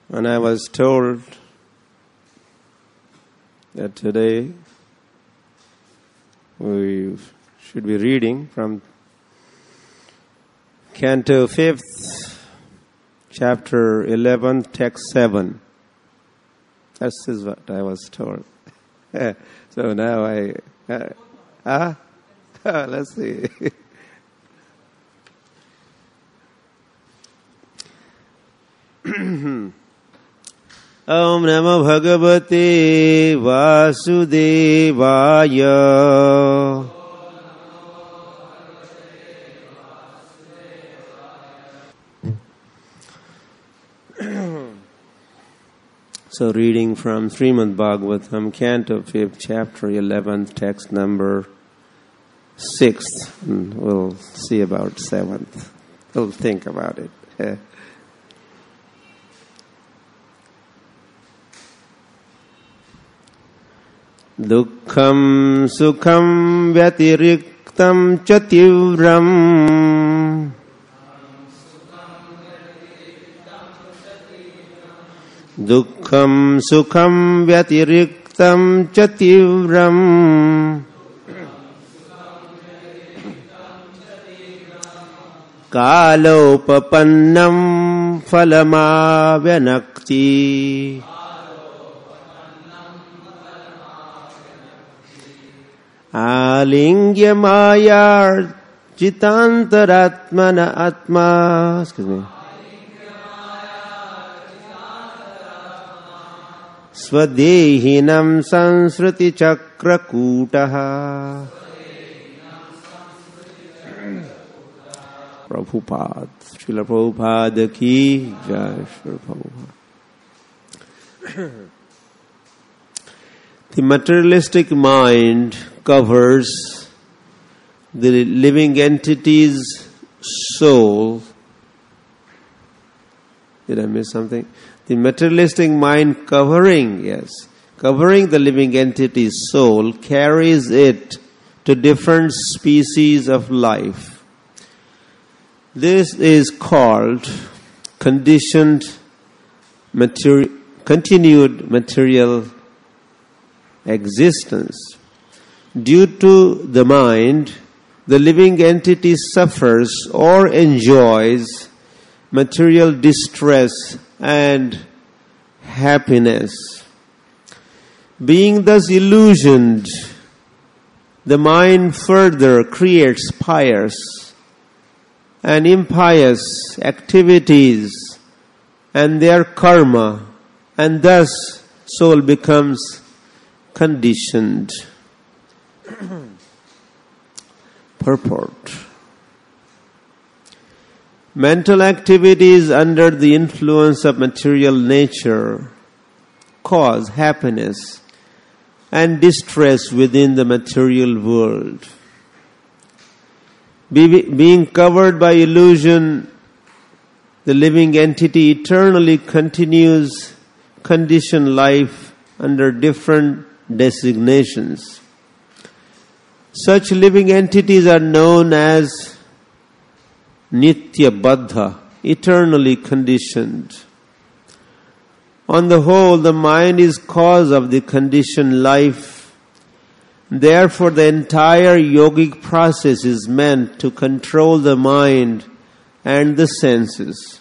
And I was told that today we should be reading from Canto 5th, Chapter 11, Text 7. This is what I was told. So now let's see. Om Namo Bhagavate Vasudevaya. So reading from Srimad Bhagavatam, Canto 5th, Chapter 11th, text number 6th. And we'll see about 7th. We'll think about it. Dukkham sukham vyatiriktam cha tivram. Dukkham sukham vyatiriktam cha tivram. Kalopapannam phalamavyanakti. Alingya maya chitantaratmana atma. Svadehinam sansriti chakrakutaha. Prabhupada. Srila Prabhupada ki jai. Srila Prabhupada. The materialistic mind covers the living entity's soul. Did I miss something? The materialistic mind covering the living entity's soul carries it to different species of life. This is called continued material existence. Due to the mind, the living entity suffers or enjoys material distress and happiness. Being thus illusioned, the mind further creates pious and impious activities and their karma, and thus soul becomes conditioned. Purport. Mental activities under the influence of material nature cause happiness and distress within the material world. Being covered by illusion, the living entity eternally continues conditioned life under different designations. Such living entities are known as Nitya Baddha, eternally conditioned. On the whole, the mind is cause of the conditioned life. Therefore, the entire yogic process is meant to control the mind and the senses.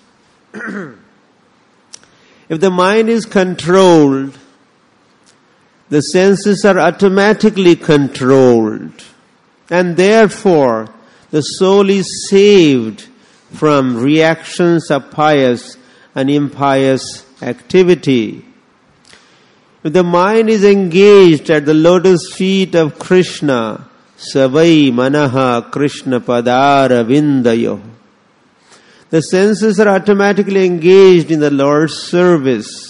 If the mind is controlled, the senses are automatically controlled, and therefore the soul is saved from reactions of pious and impious activity. If the mind is engaged at the lotus feet of Krishna, savai manaha Krishna padara vindayo, the senses are automatically engaged in the Lord's service.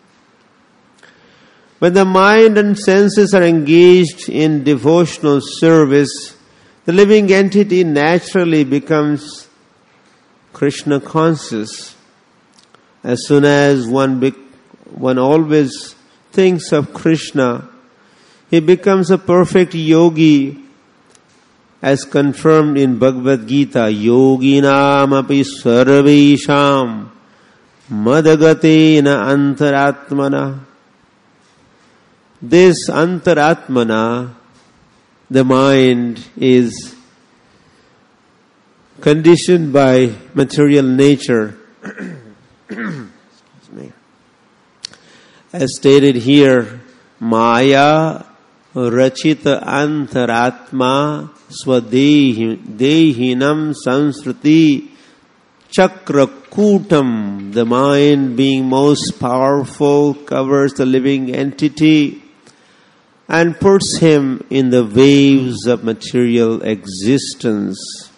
When the mind and senses are engaged in devotional service, the living entity naturally becomes Krishna conscious. As soon as one always thinks of Krishna, he becomes a perfect yogi, as confirmed in Bhagavad Gita, yoginam api sarvesham Madagatena antaratmana. This antaratmana, the mind, is conditioned by material nature. Excuse me. As stated here, Maya rachita antaratma swadehinam sansruti chakrakutam. The mind, being most powerful, covers the living entity and puts him in the waves of material existence.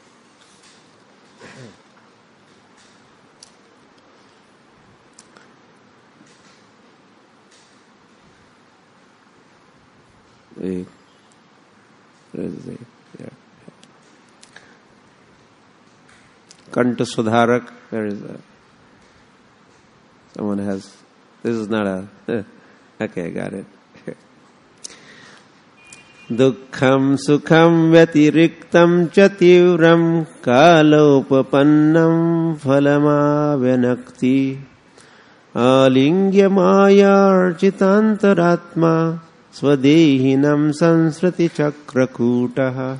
Where is it? Yeah. Kanta Sudharak, where is that? Someone has, this is not a, okay, I got it. Dukkham sukham vyatiriktam chativram kalopapannam phalamavanakti alingya maya architantaratma swadehinam sansrati chakrakutaha.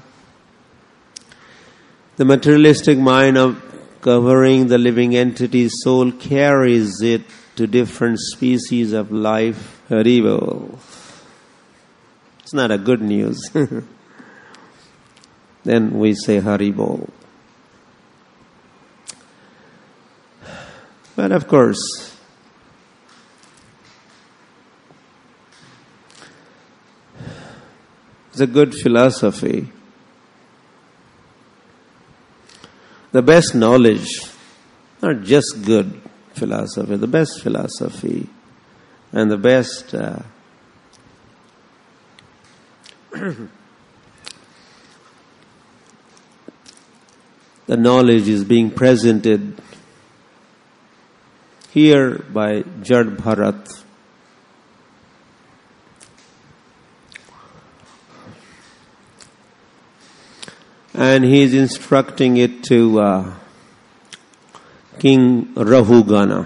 The materialistic mind of covering the living entity's soul carries it to different species of life. Haribol. It's not a good news. Then we say Haribol. But of course, it's a good philosophy. The best knowledge, not just good philosophy, the best philosophy and the best the knowledge is being presented here by Jad Bharat. And he is instructing it to King Rahugana.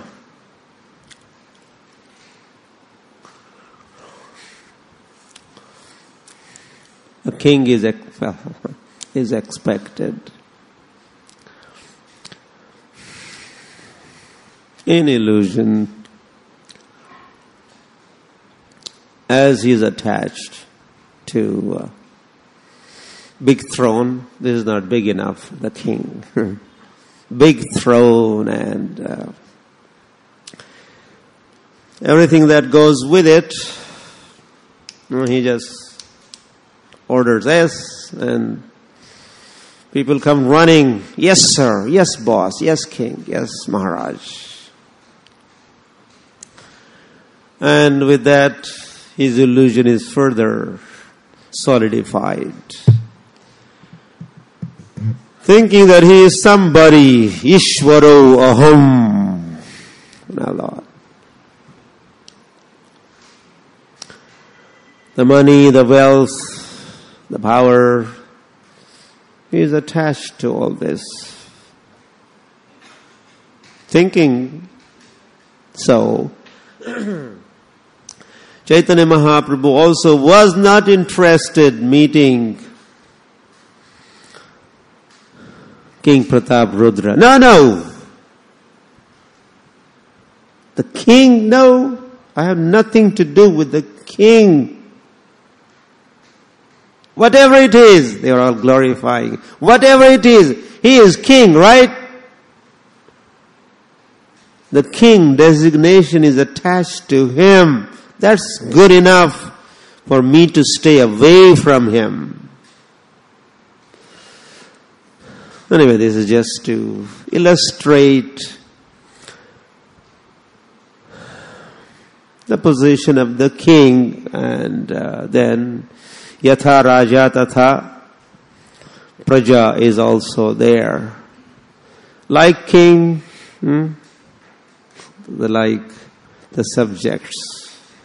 A king is expected in illusion as he is attached to big throne. This is not big enough, the king. Big throne and everything that goes with it. He just orders this and people come running. Yes, sir. Yes, boss. Yes, king. Yes, Maharaj. And with that, his illusion is further solidified. Thinking that he is somebody, Ishvaro Aham, my Lord. The money, the wealth, the power, he is attached to all this. Thinking so, Chaitanya Mahaprabhu also was not interested meeting King Pratap Rudra. No. The king, no. I have nothing to do with the king. Whatever it is, they are all glorifying. Whatever it is, he is king, right? The king designation is attached to him. That's good enough for me to stay away from him. Anyway, this is just to illustrate the position of the king, and then Yatha Raja Tatha Praja is also there. Like king, like the subjects.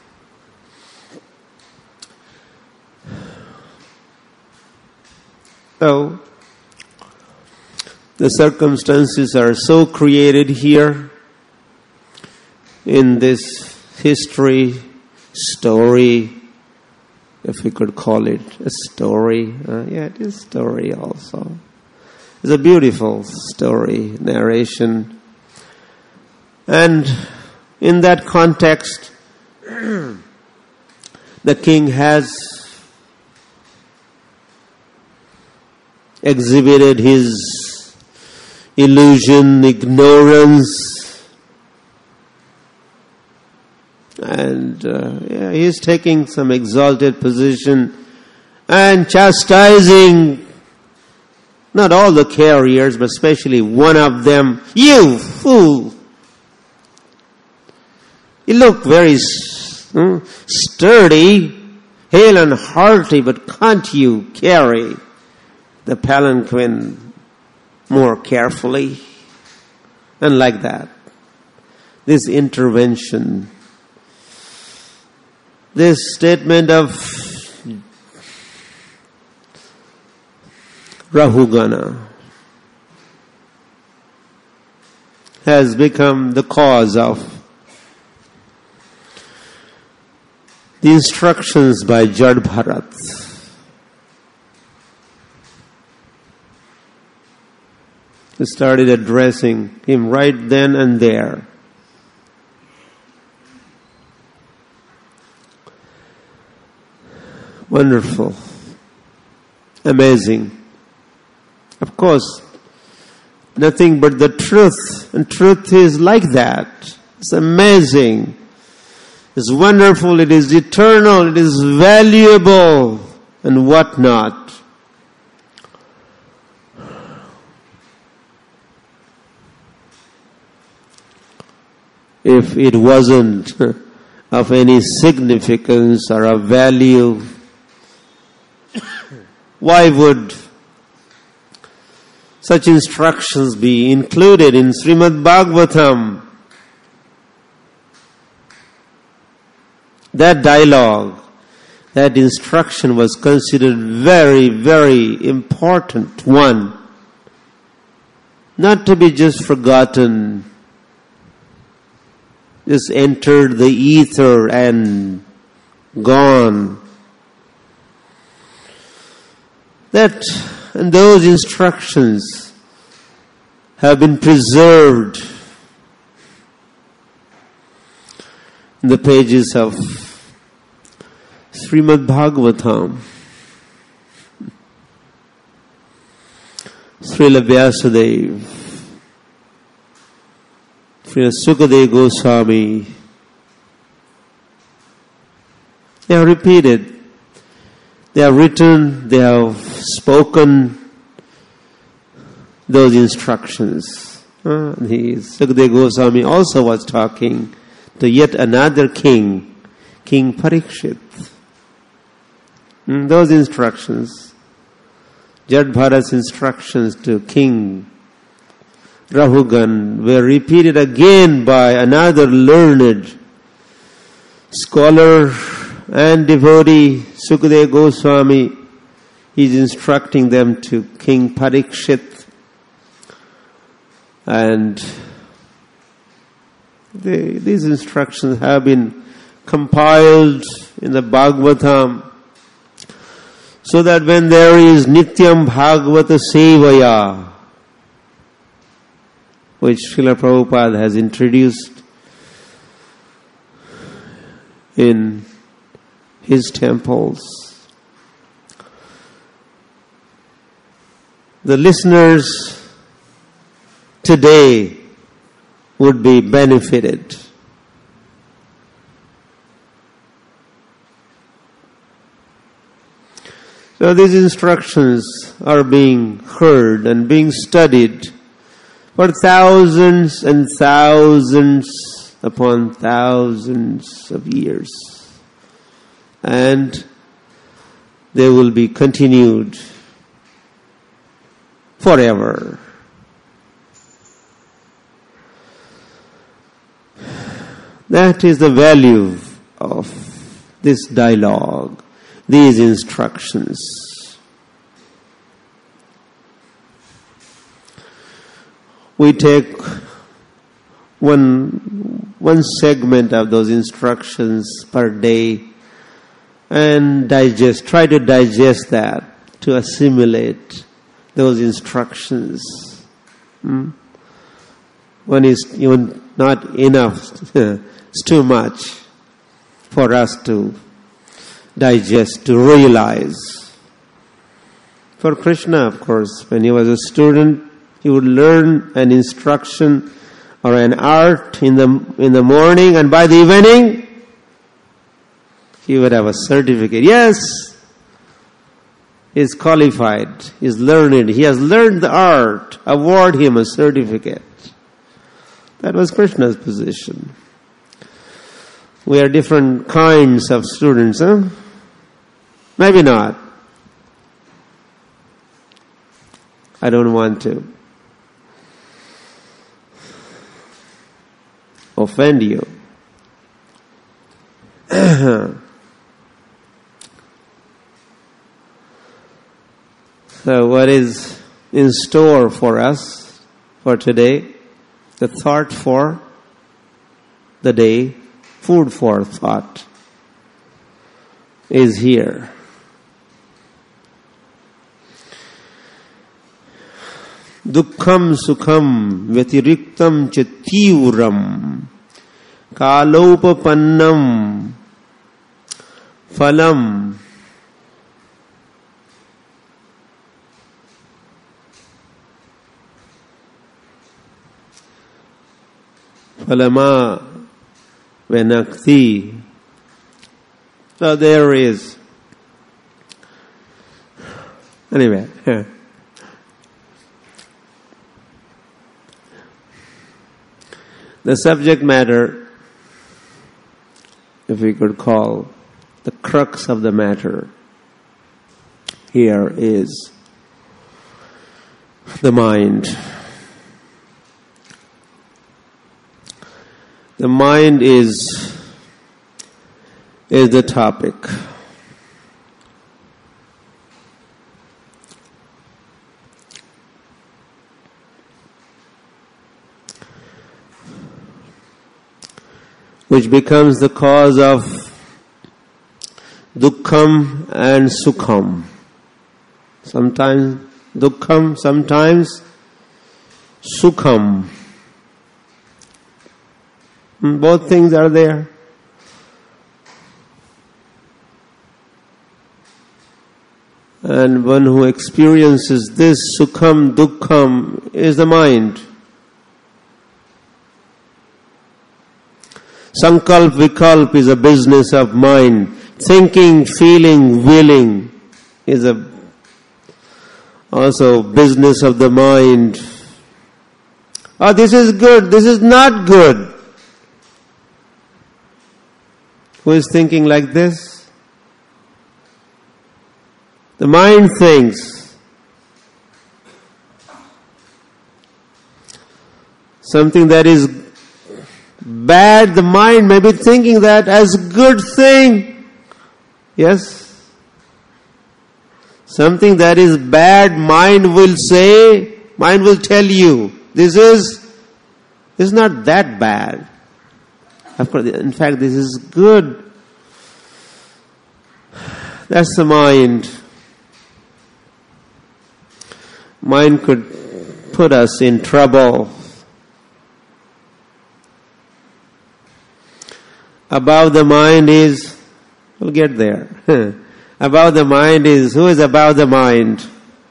So, the circumstances are so created here in this history, story, if we could call it a story. Yeah, it is a story also. It's a beautiful story, narration. And in that context, the king has exhibited his illusion, ignorance, and he is taking some exalted position and chastising not all the carriers, but especially one of them. You fool! You look very sturdy, hale and hearty, but can't you carry the palanquin more carefully? And like that, this intervention, this statement of Rahugana has become the cause of the instructions by Jad Bharat. He started addressing him right then and there. Wonderful. Amazing. Of course, nothing but the truth. And truth is like that. It's amazing. It's wonderful. It is eternal. It is valuable. And whatnot. If it wasn't of any significance or of value, why would such instructions be included in Srimad Bhagavatam? That dialogue, that instruction was considered very, very important one. Not to be just forgotten, just entered the ether and gone. That and those instructions have been preserved in the pages of Srimad Bhagavatam. Srila Vyasadeva, Srila Sukadeva Goswami, they have repeated, they have written, they have spoken those instructions. Sukadeva Goswami also was talking to yet another king, King Parikshit. Those instructions, Jad Bharat's instructions to King Rahugan, were repeated again by another learned scholar and devotee, Sukadeva Goswami. He's instructing them to King Parikshit. And these instructions have been compiled in the Bhagavatam, so that when there is Nityam Bhagavata Sevaya, which Srila Prabhupada has introduced in his temples, the listeners today would be benefited. So these instructions are being heard and being studied for thousands and thousands upon thousands of years. And they will be continued forever. That is the value of this dialogue, these instructions. We take one one segment of those instructions per day and try to digest that, to assimilate those instructions. One is even not enough, it's too much for us to digest, to realize. For Krishna, of course, when he was a student, he would learn an instruction or an art in the morning, and by the evening, he would have a certificate. Yes, he is qualified, he is learned, he has learned the art, award him a certificate. That was Krishna's position. We are different kinds of students, huh? Maybe not. I don't want to offend you. So what is in store for us for today? The thought for the day, food for thought, is here. Dukkham sukham vyatiriktam cha tivram kalopapannam phalam phalama venakti. So there is. Anyway. The subject matter, if we could call the crux of the matter, here is the mind. The mind is the topic. Which becomes the cause of dukkham and sukham. Sometimes dukkham, sometimes sukham. Both things are there. And one who experiences this sukham, dukkham is the mind. Sankalp, vikalp is a business of mind. Thinking, feeling, willing is also business of the mind. Oh, this is good, this is not good. Who is thinking like this? The mind thinks. Something that is bad, the mind may be thinking that as good thing. Yes? Something that is bad, mind will say, mind will tell you, this is not that bad. Of course, in fact, this is good. That's the mind. Mind could put us in trouble. Above the mind is, we'll get there. Above the mind is, who is above the mind?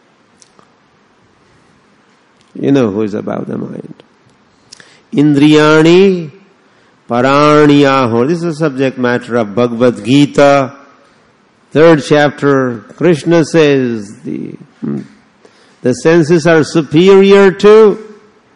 You know who is above the mind. Indriyani Paraniyaho. This is the subject matter of Bhagavad Gita. 3rd chapter, Krishna says the senses are superior to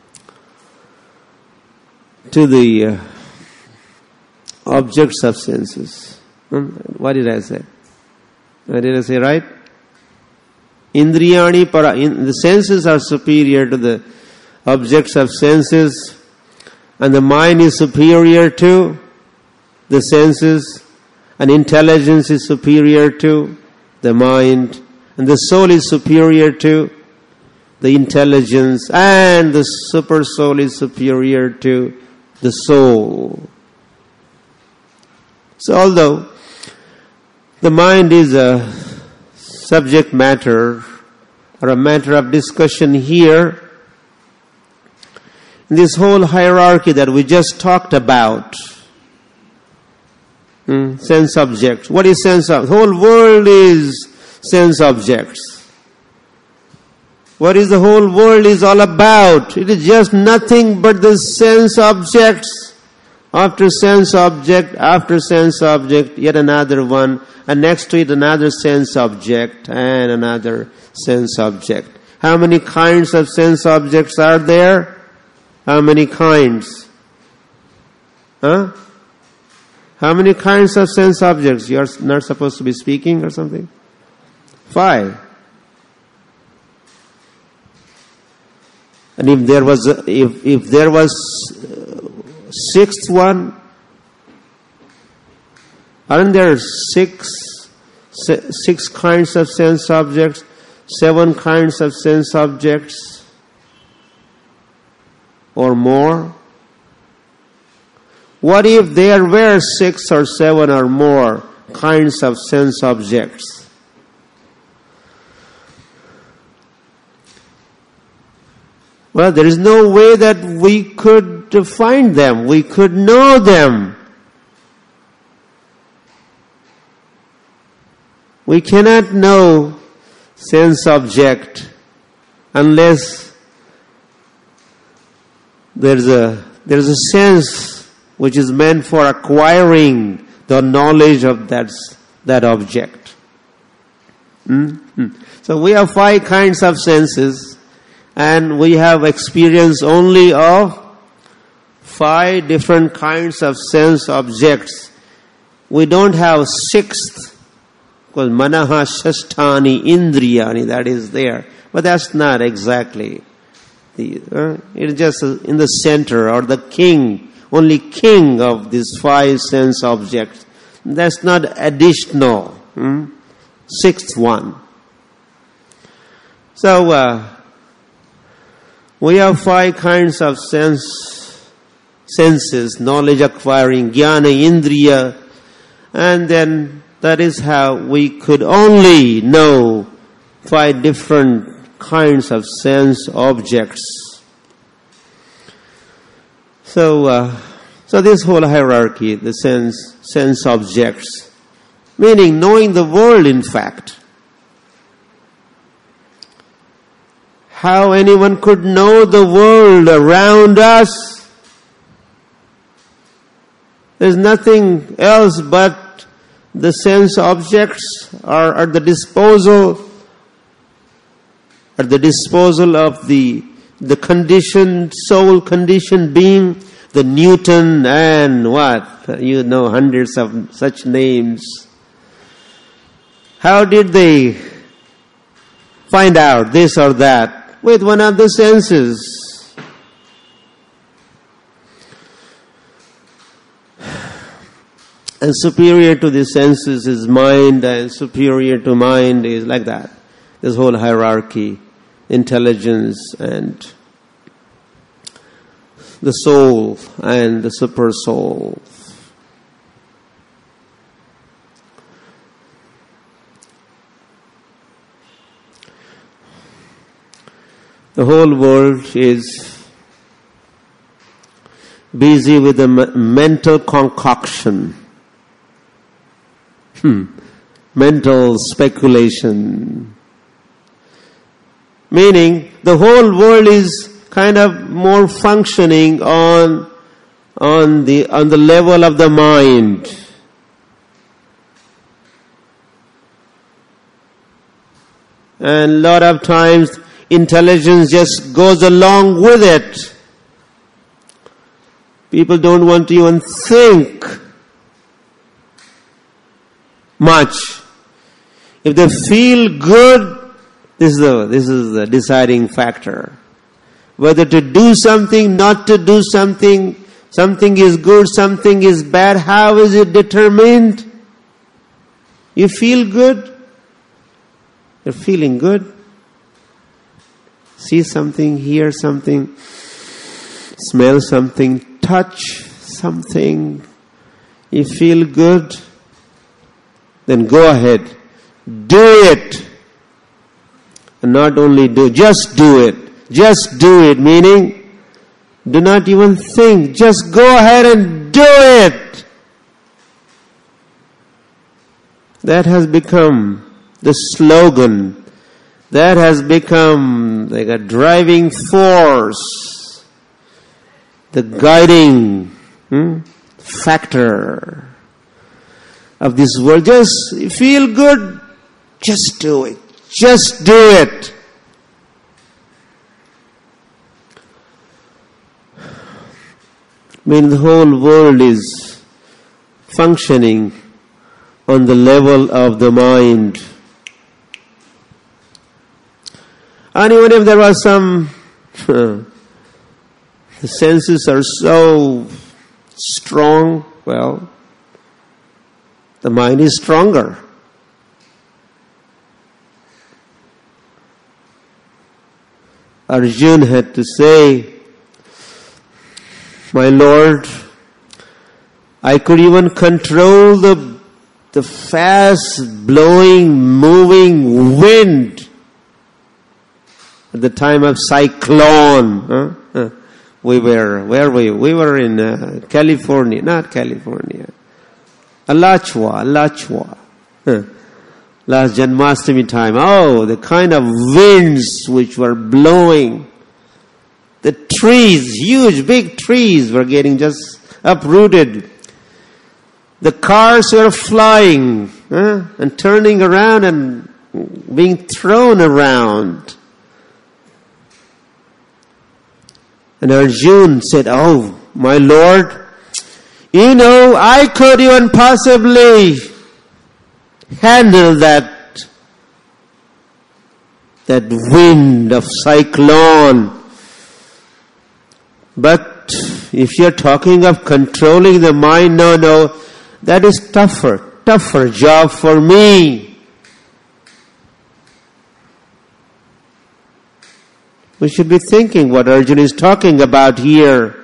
the objects of senses. What did I say? What did I say, right? Indriyani para. The senses are superior to the objects of senses, and the mind is superior to the senses, and intelligence is superior to the mind, and the soul is superior to the intelligence, and the super soul is superior to the soul. So although the mind is a subject matter or a matter of discussion here, this whole hierarchy that we just talked about, sense objects. What is sense objects? The whole world is sense objects. What is the whole world is all about? It is just nothing but the sense objects. After sense object, yet another one, and next to it another sense object, and another sense object. How many kinds of sense objects are there? How many kinds? Huh? How many kinds of sense objects? You are not supposed to be speaking or something? 5. And if there was sixth one, aren't there six kinds of sense objects, 7 kinds of sense objects, or more? What if there were 6 or 7 or more kinds of sense objects? Well, there is no way that we could find them. We could know them. We cannot know sense object unless there's a sense which is meant for acquiring the knowledge of that object. So we have 5 kinds of senses, and we have experience only of 5 different kinds of sense objects. We don't have 6th, because manaha shasthani indriyani, that is there. But that's not exactly it is just in the center, or the king, only king of these 5 sense objects. That's not additional. 6th one. So we have 5 kinds of senses, knowledge acquiring, jnana, indriya, and then that is how we could only know 5 different kinds of sense objects. So this whole hierarchy, the sense objects, meaning knowing the world in fact. How anyone could know the world around us? There's nothing else but the sense objects are at the disposal of the conditioned soul, conditioned being, the Newton and what? Hundreds of such names. How did they find out this or that? With one of the senses. And superior to the senses is mind, and superior to mind is like that. This whole hierarchy, intelligence and the soul and the super soul. The whole world is busy with a mental concoction, mental speculation. Meaning, the whole world is kind of more functioning on the level of the mind. And a lot of times, intelligence just goes along with it. People don't want to even think much. If they feel good, this is the deciding factor. Whether to do something, not to do something, something is good, something is bad, how is it determined? You feel good? You're feeling good? See something, hear something, smell something, touch something, you feel good, then go ahead. Do it. And not only just do it. Just do it, meaning do not even think. Just go ahead and do it. That has become the slogan. That has become like a driving force. The guiding factor of this world. Just feel good, just do it. Just do it. I mean, the whole world is functioning on the level of the mind. And even if there was some, the senses are so strong, well, the mind is stronger. Arjuna had to say, my Lord, I could even control the fast blowing, moving wind at the time of cyclone. We were in California, not California. Alachua. Last Janmashtami time. Oh, the kind of winds which were blowing. The trees, huge, big trees were getting just uprooted. The cars were flying and turning around and being thrown around. And Arjuna said, oh, my Lord, I could even possibly handle that wind of cyclone. But if you're talking of controlling the mind, no, that is tougher job for me. We should be thinking what Arjuna is talking about here.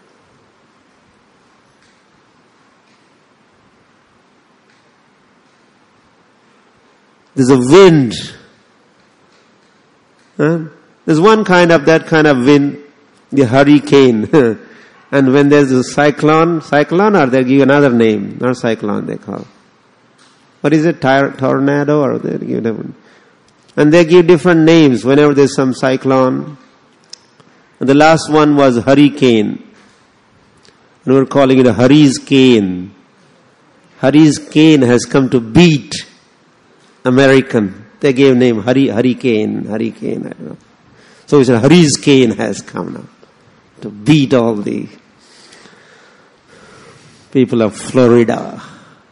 There's a wind. There's one kind of that kind of wind, the hurricane. And when there's a cyclone, or they give another name, not cyclone they call. What is it, tornado, or they give different. And they give different names whenever there's some cyclone. And the last one was hurricane. And we're calling it a Hari's cane. Hari's cane has come to beat American. They gave name hurricane, I don't know. So it's a Hari's cane has come now to beat all the people of Florida.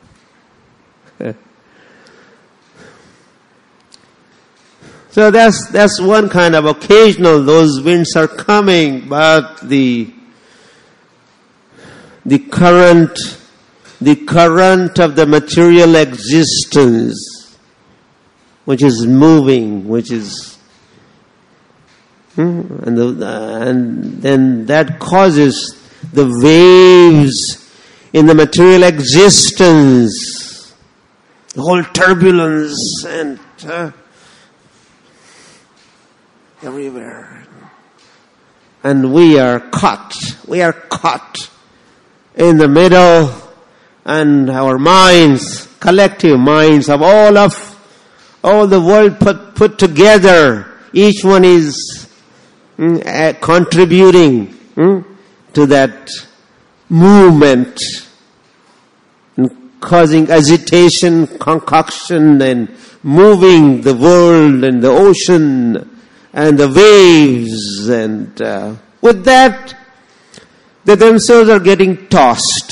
So that's one kind of occasional, those winds are coming, but the current of the material existence, which is moving, which is, and then that causes the waves in the material existence, the whole turbulence and everywhere. And we are caught in the middle, and our minds, collective minds of all the world put together, each one is contributing to that movement, and causing agitation, concoction, and moving the world and the ocean and the waves, and with that, they themselves are getting tossed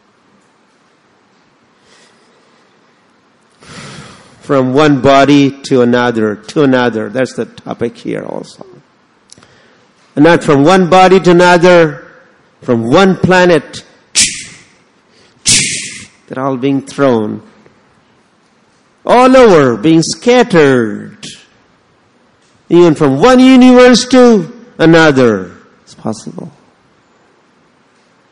from one body to another. That's the topic here also. And not from one body to another, from one planet. They're all being thrown all over, being scattered. Even from one universe to another. It's possible.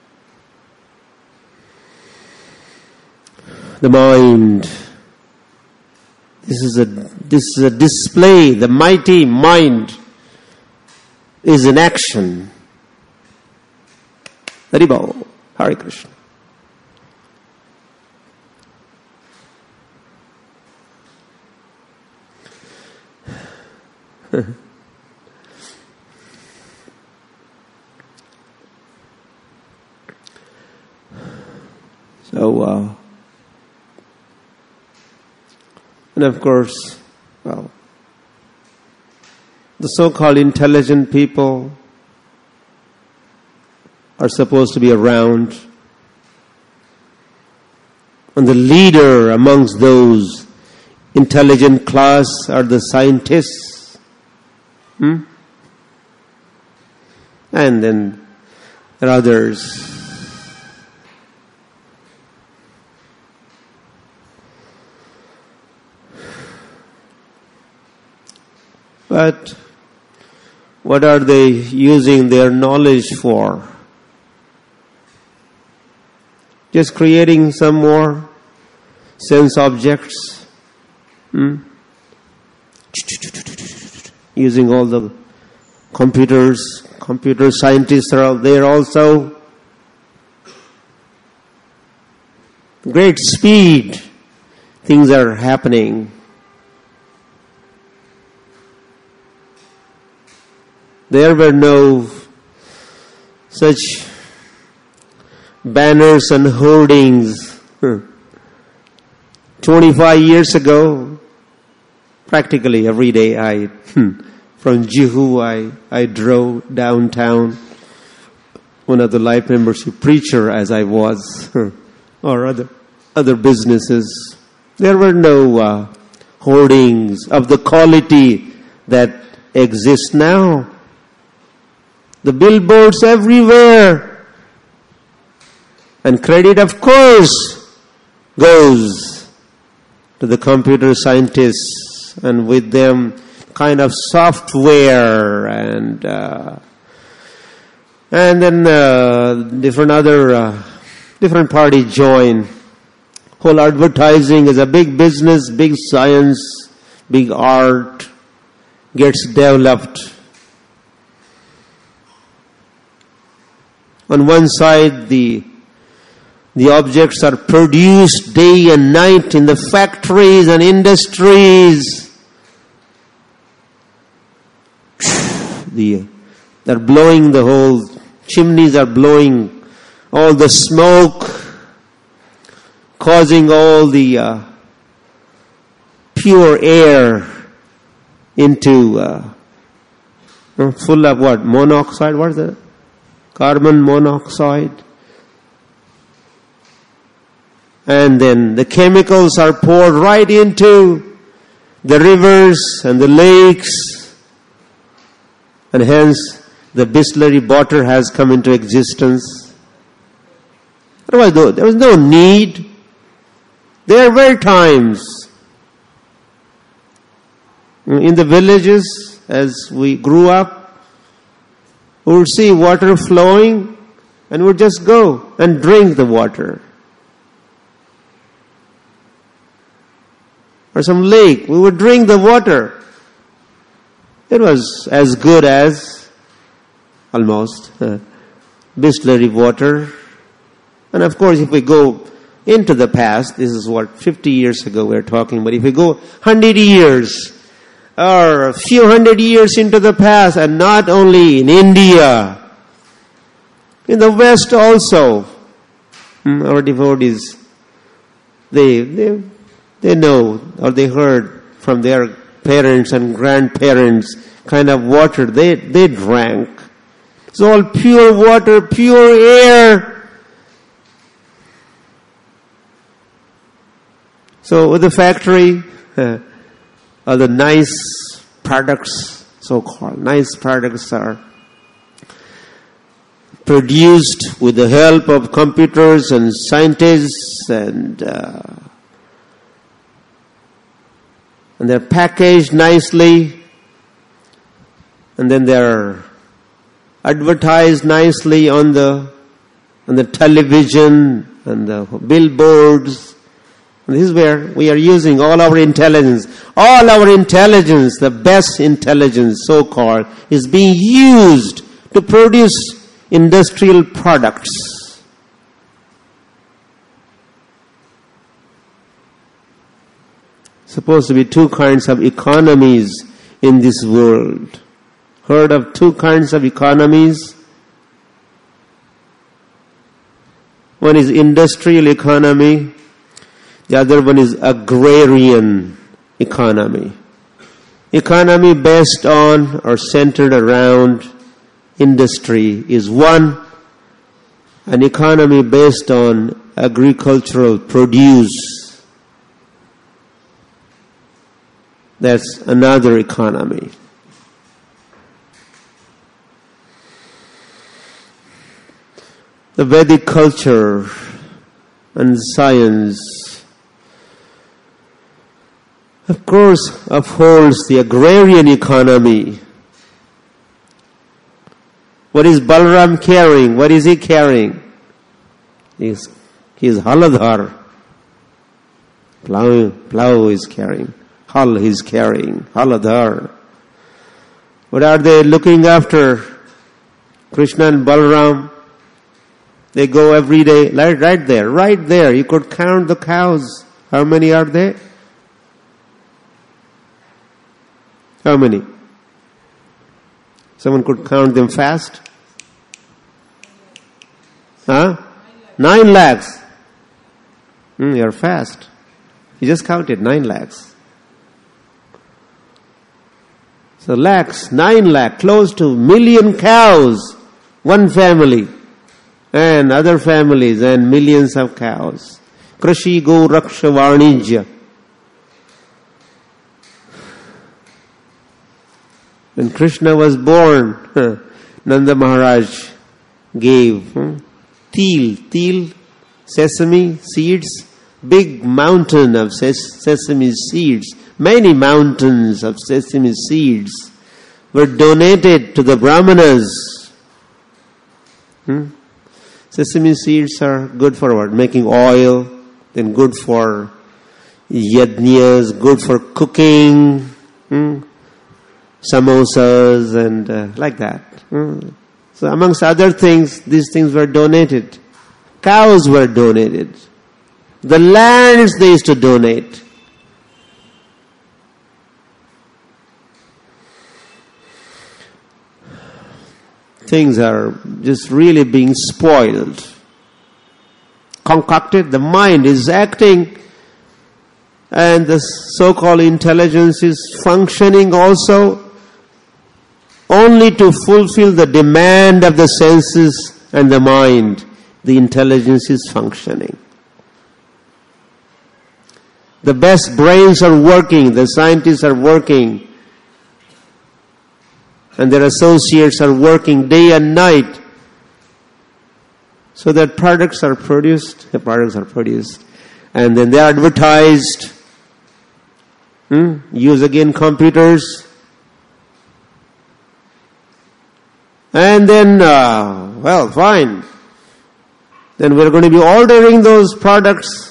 the mind. This is a display. The mighty mind is in action. Haribol, Hare Krishna. So, and of course, well, the so-called intelligent people are supposed to be around. And the leader amongst those intelligent class are the scientists. And then there are others. But what are they using their knowledge for? Just creating some more sense objects? Using all the computers. Computer scientists are out there also. Great speed. Things are happening. There were no such banners and hoardings. 25 years ago, practically every day from Jihu I drove downtown, one of the life membership preacher as I was, or other businesses. There were no hoardings of the quality that exists now. The billboards everywhere. And credit, of course, goes to the computer scientists, and with them kind of software and then different parties join. Whole advertising is a big business, big science, big art gets developed. On one side, the objects are produced day and night in the factories and industries. They're blowing the whole, chimneys are blowing all the smoke, causing all the pure air into full of what? Monoxide? What is that? Carbon monoxide. And then the chemicals are poured right into the rivers and the lakes. And hence the Bisleri water has come into existence. Otherwise, there was no need. There were times in the villages as we grew up, we would see water flowing and we would just go and drink the water. Or some lake, we would drink the water. It was as good as, almost, Bisleri water. And of course, if we go into the past, this is what, 50 years ago we're talking, but if we go 100 years, or a few hundred years into the past, and not only in India, in the West also, our devotees, they know, or they heard from their parents and grandparents kind of water they drank. It's all pure water, pure air. So with the factory, all the nice products, so-called nice products, are produced with the help of computers and scientists, and they're packaged nicely, and then they're advertised nicely on the television and the billboards This is where we are using all our intelligence. All our intelligence, the best intelligence, so-called, is being used to produce industrial products. Supposed to be two kinds of economies in this world. Heard of two kinds of economies? One is industrial economy. The other one is agrarian economy. Economy based on or centered around industry is one. An economy based on agricultural produce, that's another economy. The Vedic culture and science, of course, upholds the agrarian economy. What is Balram carrying? What is he carrying? He's Haladhar. Plow is carrying. Hal is carrying. Haladhar. What are they looking after? Krishna and Balram. They go every day, right there. You could count the cows. How many are there? How many? Someone could count them fast? 9 lakhs. You're fast. You just counted 9 lakhs. So 9 lakh, close to 1 million cows, one family. And other families and millions of cows. Krishi Go Raksha Varnijya. When Krishna was born, Nanda Maharaj gave til, sesame seeds, big mountain of sesame seeds. Many mountains of sesame seeds were donated to the Brahmanas. Sesame seeds are good for what? Making oil, then good for yajnas, good for cooking, samosas and like that. So amongst other things, these things were donated. Cows were donated. The lands they used to donate. Things are just really being spoiled, concocted. The mind is acting, and the so-called intelligence is functioning also only to fulfill the demand of the senses and the mind. The intelligence is functioning. The best brains are working, the scientists are working, and their associates are working day and night so that products are produced, and then they are advertised. Use again computers. And then, fine. Then we're going to be ordering those products.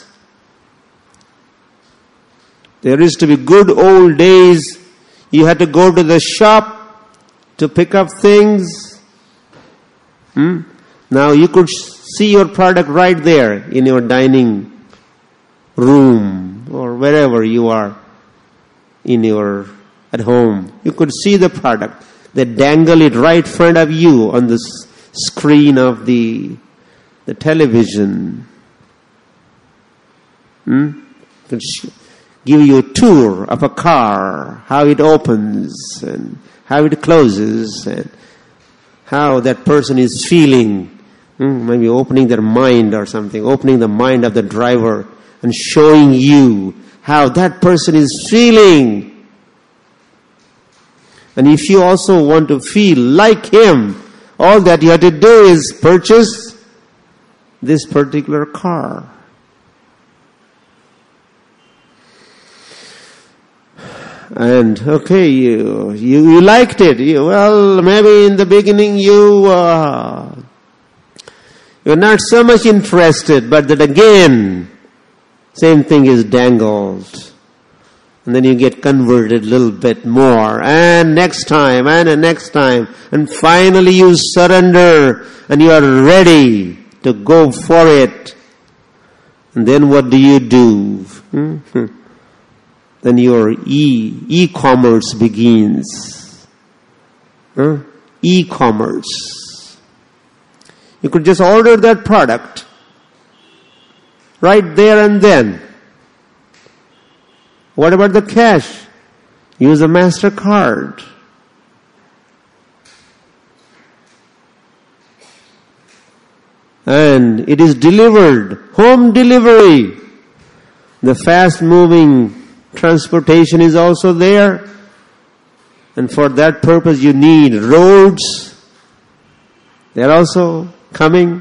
There used to be good old days. You had to go to the shop to pick up things. Now you could see your product right there in your dining room or wherever you are at home. You could see the product. They dangle it right in front of you on the screen of the television. Could give you a tour of a car, how it opens and how it closes, and how that person is feeling. Maybe opening their mind or something, opening the mind of the driver and showing you how that person is feeling. And if you also want to feel like him, all that you have to do is purchase this particular car. And okay, you liked it. Maybe in the beginning you're not so much interested, but then again, Same thing is dangled. And then you get converted a little bit more. And next time, and next time. And finally you surrender and you are ready to go for it. And then what do? Then your e-commerce begins. E-commerce. You could just order that product right there and then. What about the cash? Use a MasterCard. And it is delivered. Home delivery. The fast-moving transportation is also there. And for that purpose you need roads. They are also coming.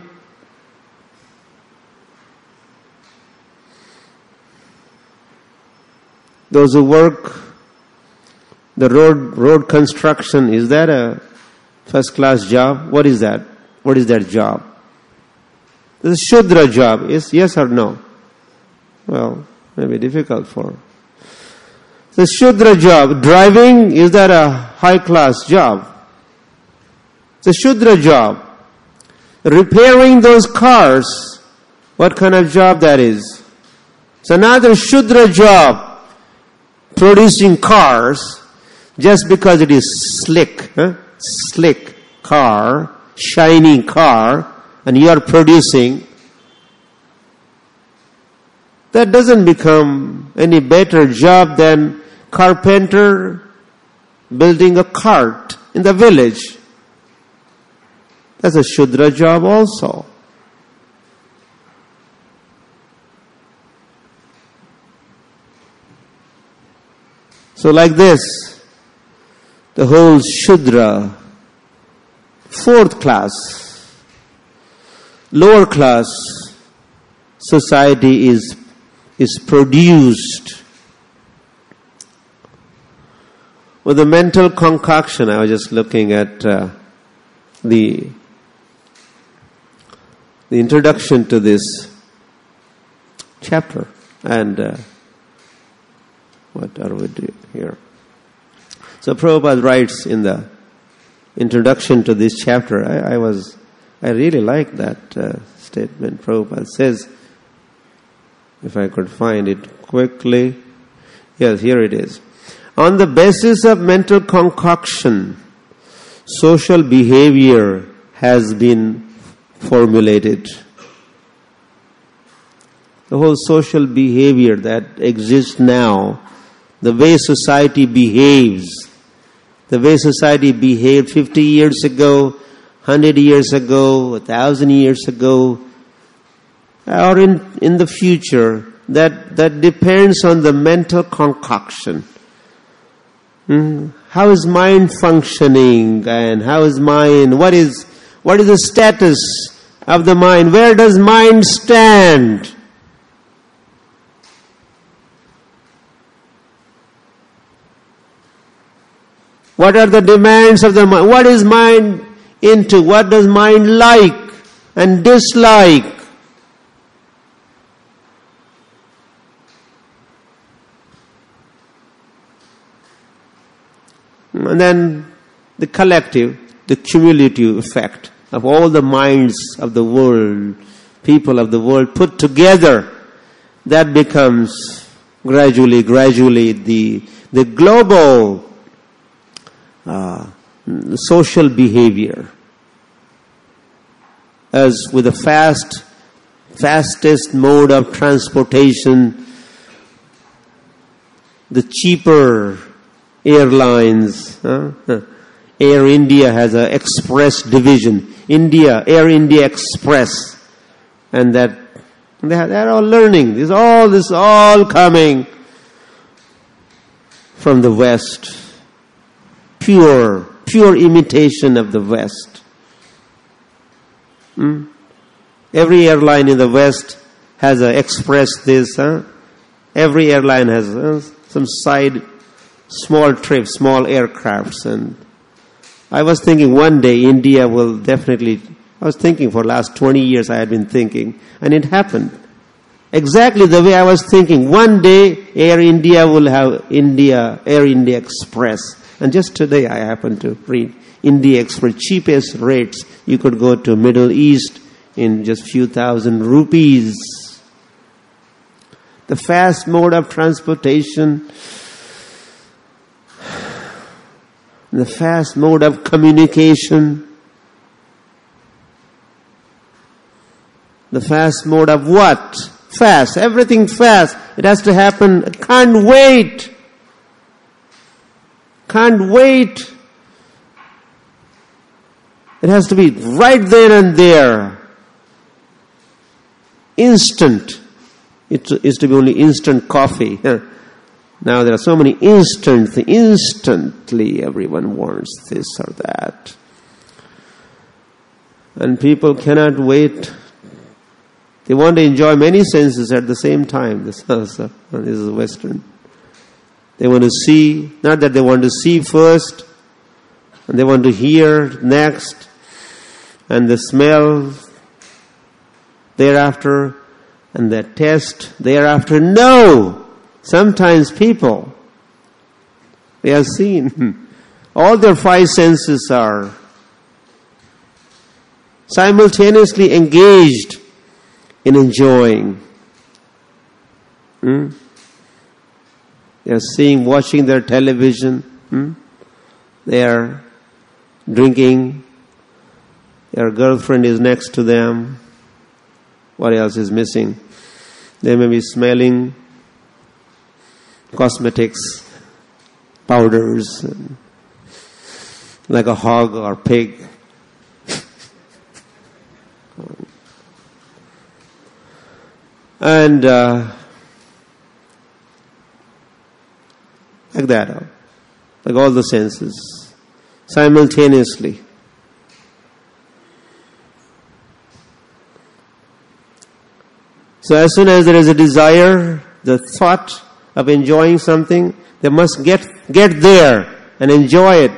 Those who work the road construction, is that a first-class job? What is that? What is that job? It's a Shudra job. Yes or no? Well, maybe difficult for. It's a Shudra job. Driving, is that a high-class job? It's a Shudra job. Repairing those cars, what kind of job that is? It's another Shudra job. Producing cars, just because it is slick car, shiny car, and you are producing, that doesn't become any better job than carpenter building a cart in the village. That's a Shudra job also. So like this, the whole Shudra, fourth class, lower class society is produced with a mental concoction. I was just looking at the introduction to this chapter, and what are we doing here? So Prabhupada writes in the introduction to this chapter, I really like that statement. Prabhupada says, if I could find it quickly. Yes, here it is. On the basis of mental concoction, social behavior has been formulated. The whole social behavior that exists now, the way society behaves, the way society behaved 50 years ago, 100 years ago, 1,000 years ago, or in the future, that depends on the mental concoction. How is mind functioning, and how is mind, what is the status of the mind? Where does mind stand? What are the demands of the mind? What is mind into? What does mind like and dislike? And then the collective, the cumulative effect of all the minds of the world, people of the world put together, that becomes gradually the global social behavior. As with the fastest mode of transportation, the cheaper airlines, Air India has an express division, Air India Express, and that they're all learning. This all coming from the West. Pure imitation of the West. Every airline in the West has an express this. Every airline has some side small trips, small aircrafts. And I was thinking one day India will definitely, I was thinking for the last 20 years I had been thinking, and it happened. Exactly the way I was thinking. One day Air India will have Air India Express. And just today I happened to read India Express, cheapest rates. You could go to Middle East in just few thousand rupees. The fast mode of transportation, the fast mode of communication, the fast mode of what? Fast. Everything fast. It has to happen. Can't wait. Can't wait. It has to be right there and there. Instant. It used to be only instant coffee. Now there are so many instantly everyone wants this or that. And people cannot wait. They want to enjoy many senses at the same time. This is Western. They want to see, not that they want to see first, and they want to hear next, and the smell thereafter, and the taste thereafter. No! Sometimes people, we have seen, all their five senses are simultaneously engaged in enjoying. They are seeing, watching their television. They are drinking. Their girlfriend is next to them. What else is missing? They may be smelling cosmetics, powders, like a hog or pig. And like that, like all the senses, simultaneously. So as soon as there is a desire, the thought of enjoying something, they must get there and enjoy it.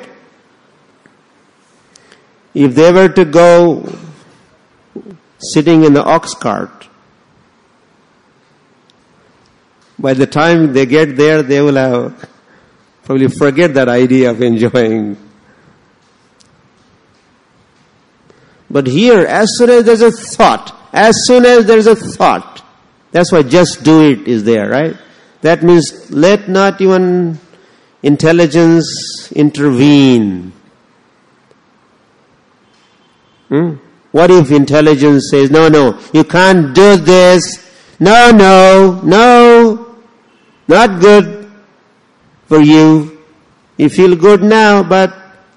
If they were to go sitting in the ox cart, by the time they get there, they will have probably forget that idea of enjoying. But here, as soon as there's a thought, that's why just do it is there, right? That means let not even intelligence intervene. What if intelligence says, no, you can't do this. No, not good for you. You feel good now, but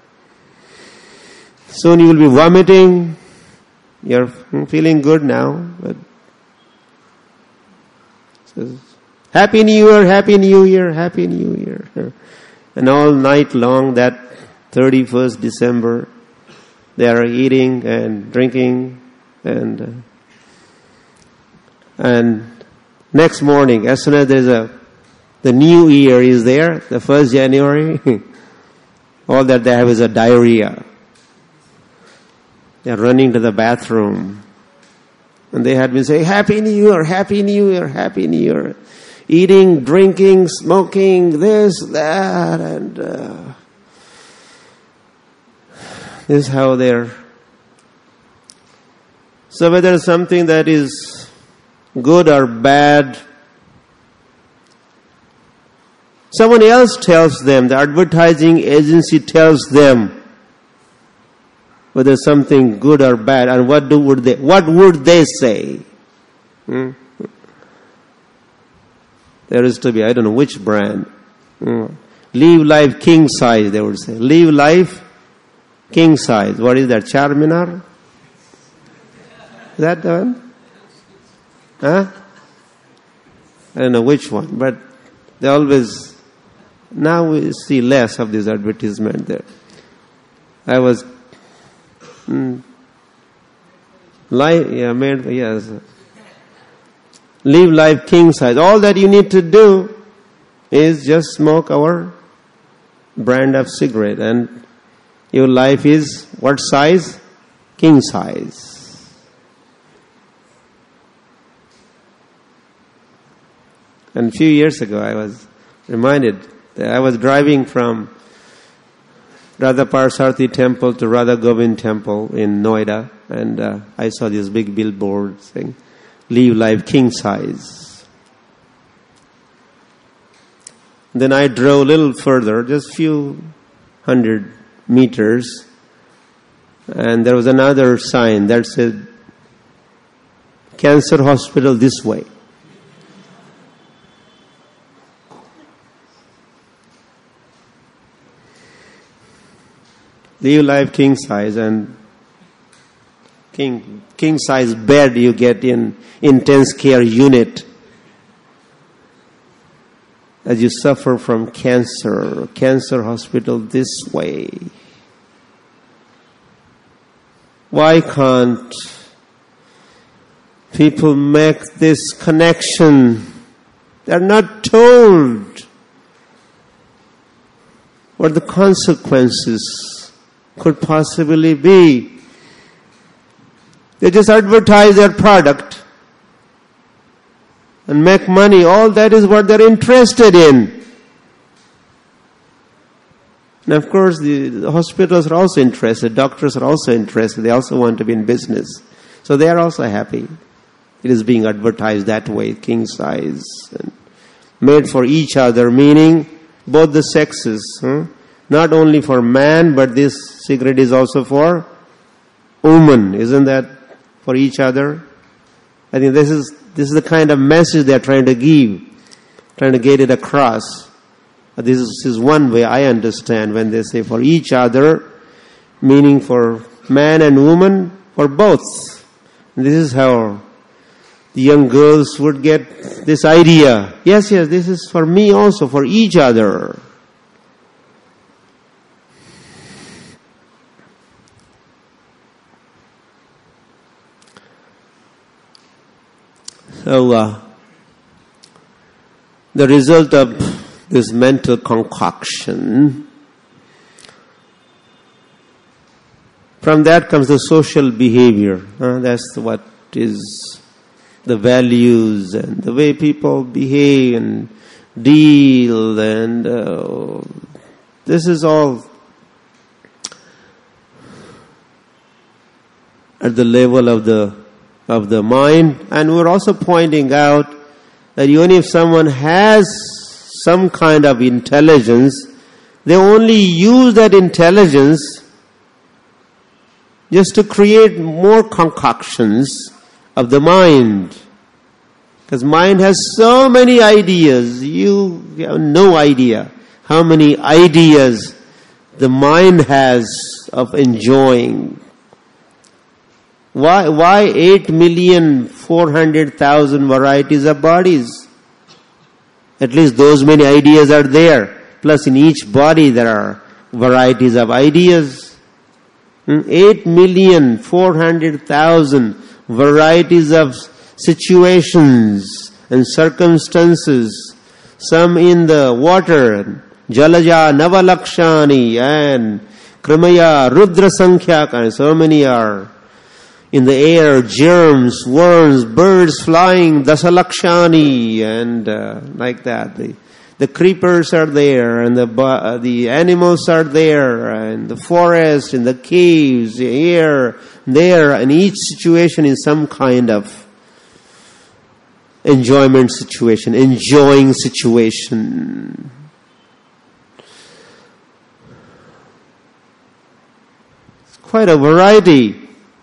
soon you will be vomiting. You're feeling good now, but says, Happy New Year, Happy New Year, Happy New Year. And all night long, that 31st December, they are eating and drinking, and next morning, as soon as the new year is there, the 1st January, all that they have is a diarrhea. They are running to the bathroom. And they had been saying, Happy New Year, Happy New Year, Happy New Year. Eating, drinking, smoking, this, that, and this is how they're. So whether something that is good or bad, someone else tells them, the advertising agency tells them whether something good or bad, and what would they say? There is to be, I don't know which brand. Live life king size, they would say. Live life king size. What is that, Charminar? Is that the one? Huh? I don't know which one, but they always, now we see less of this advertisement there. I was, yes. Live life king size. All that you need to do is just smoke our brand of cigarette, and your life is what size? King size. And a few years ago, I was reminded that I was driving from Radha Parsarthi Temple to Radha Govind Temple in Noida, and I saw this big billboard saying, "Live life king size." Then I drove a little further, just few 100 meters, and there was another sign that said, "Cancer hospital this way." Live life king size, and king size bed you get in intense care unit as you suffer from cancer hospital this way. Why can't people make this connection? They're not told what the consequences could possibly be. They just advertise their product and make money. All that is what they're interested in. And of course, the hospitals are also interested. Doctors are also interested. They also want to be in business. So they are also happy. It is being advertised that way, king size, and made for each other, meaning both the sexes. Not only for man, but this cigarette is also for woman. Isn't that for each other? I think this is the kind of message they're trying to give, trying to get it across. This is one way I understand when they say for each other, meaning for man and woman, for both. And this is how the young girls would get this idea. Yes, this is for me also, for each other. So, the result of this mental concoction, from that comes the social behavior. That's what is the values and the way people behave and deal, and this is all at the level of the mind. And we're also pointing out that even if someone has some kind of intelligence, they only use that intelligence just to create more concoctions of the mind. Because mind has so many ideas. You have no idea how many ideas the mind has of enjoying. Why 8,400,000 varieties of bodies? At least those many ideas are there. Plus in each body there are varieties of ideas. 8,400,000 varieties of situations and circumstances. Some in the water, Jalaja Navalakshani and Krimaya Rudra Sankhyak, and so many are in the air, germs, worms, birds flying, Dasalakshani, and like that. The creepers are there, and the animals are there, and the forest, and the caves, the air, there, and each situation is some kind of enjoyment situation, enjoying situation. It's quite a variety.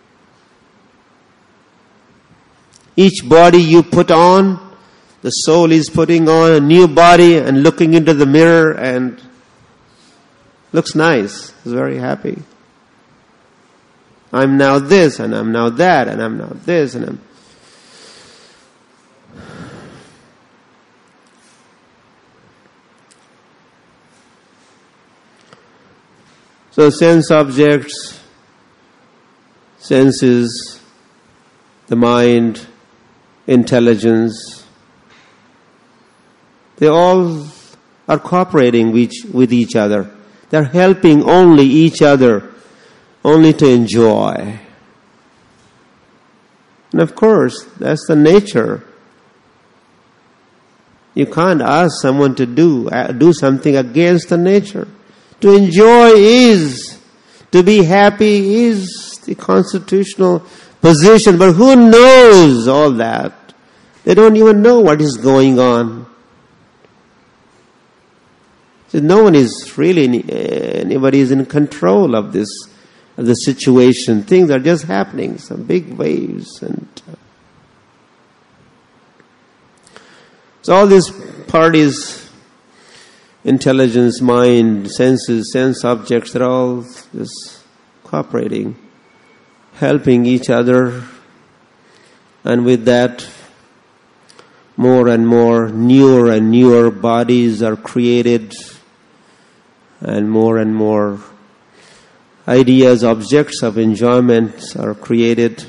Each body you put on, the soul is putting on a new body and looking into the mirror and looks nice, is very happy. I'm now this, and I'm now that, and I'm now this, and I'm... So sense objects, senses, the mind, intelligence, they all are cooperating with each other. They're helping only each other, only to enjoy. And of course, that's the nature You can't ask someone to do something against the nature. To enjoy is, to be happy is the constitutional position. But who knows all that? They don't even know what is going on. So no one is really, anybody is in control of this, of the situation. Things are just happening, some big waves. And so all these parties, intelligence, mind, senses, sense objects, they're all just cooperating, helping each other. And with that, more and more newer and newer bodies are created, and more ideas, objects of enjoyment are created.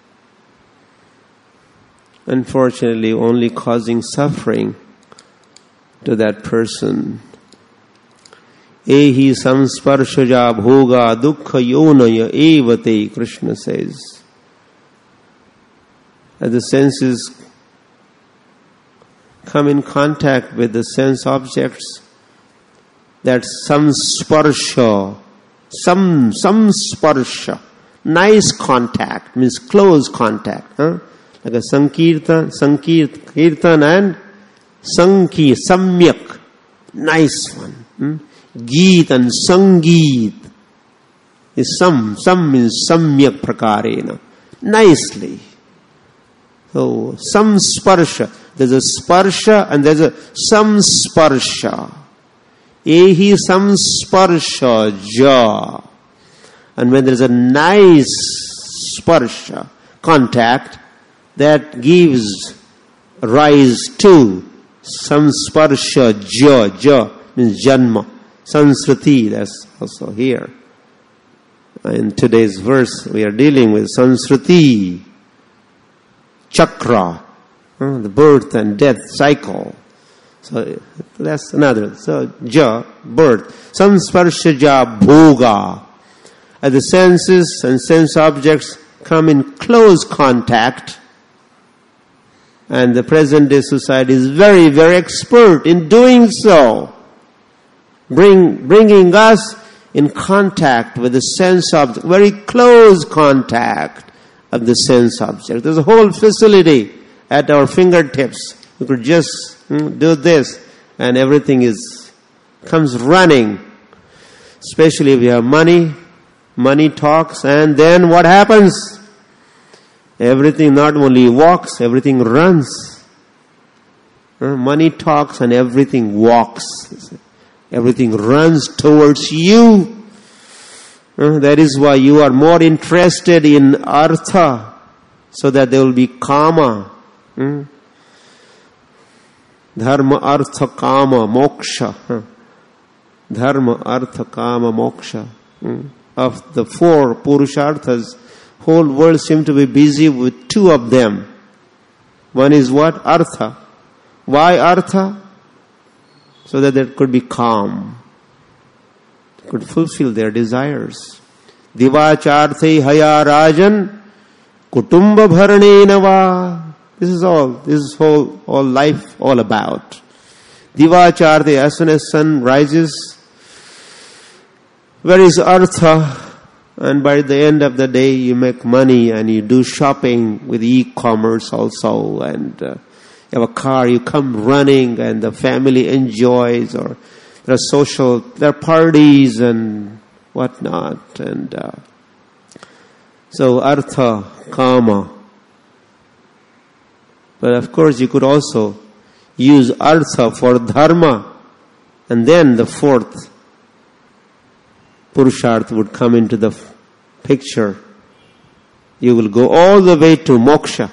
Unfortunately, only causing suffering to that person. Ehi samsparshaja bhoga dukkha yonaya evate, Krishna says. As the senses come in contact with the sense objects, that samsparsha, nice contact, means close contact. Like a sankirtan and samyak, nice one. Geet and sangeet is some means samyak prakarena, nicely. So samsparsha, there's a sparsha and there's a samsparsha. Ehi samsparsha ja. And when there's a nice sparsha, contact, that gives rise to samsparsha ja means janma. Sansriti, that's also here. In today's verse, we are dealing with Sansriti, chakra, the birth and death cycle. So that's another. So ja, birth. Samsparsha ja bhoga. As the senses and sense objects come in close contact, and the present day society is very, very expert in doing so, bringing us in contact with the sense object, very close contact of the sense object. There's a whole facility at our fingertips. We could just do this and everything comes running. Especially if you have money talks, and then what happens? Everything not only walks, everything runs. Money talks and everything walks. Everything runs towards you. That is why you are more interested in artha, so that there will be kama. Dharma, artha, kama, moksha. Dharma, artha, kama, moksha. Of the four purusharthas, whole world seems to be busy with two of them. One is what? Artha. Why artha? So that there could be calm. Could fulfill their desires. Divacharthe haya rajan kutumba bharane va. This is all life all about. Divacharthe, as soon as sun rises, where is artha? And by the end of the day, you make money and you do shopping with e-commerce also, and you have a car, you come running and the family enjoys, or there are parties and whatnot. And so artha, kama. But of course you could also use artha for dharma, and then the fourth purusharth would come into the picture. You will go all the way to moksha.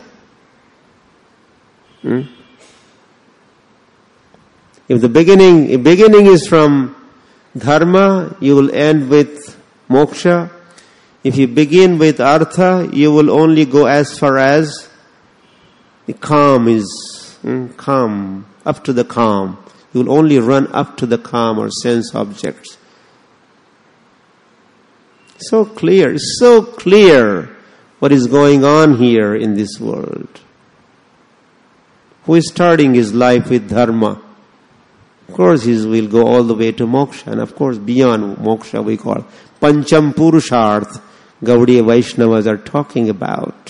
If the beginning is from dharma, you will end with moksha. If you begin with artha, you will only go as far as the calm is calm, up to the calm. You will only run up to the calm or sense objects. So clear, it's so clear what is going on here in this world. who is starting his life with dharma. Of course, he will go all the way to moksha, and of course, beyond moksha we call Pancham Purusharth, Gaudiya Vaishnavas are talking about.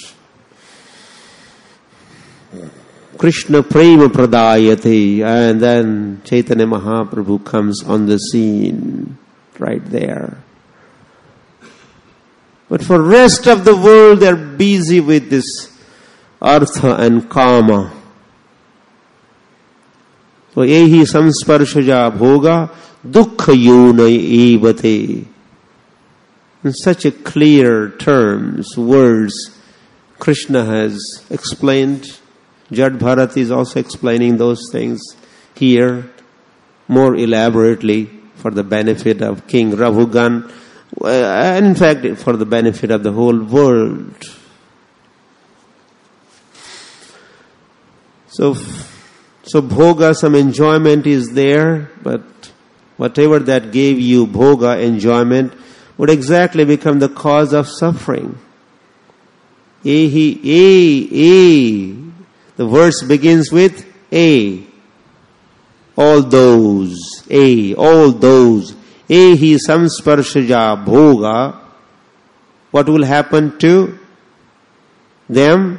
Krishna Prema Pradayate, and then Chaitanya Mahaprabhu comes on the scene right there. But for rest of the world, they are busy with this artha and kama. So, ehi samsparshaja bhoga dukkha yona evate. In such a clear terms, words, Krishna has explained. Jad Bharat is also explaining those things here more elaborately for the benefit of King Raghugan, and in fact for the benefit of the whole world. So bhoga, some enjoyment is there, but whatever that gave you bhoga, enjoyment, would exactly become the cause of suffering. The verse begins with A. All those. All those. Ehi samsparshaja bhoga. What will happen to them?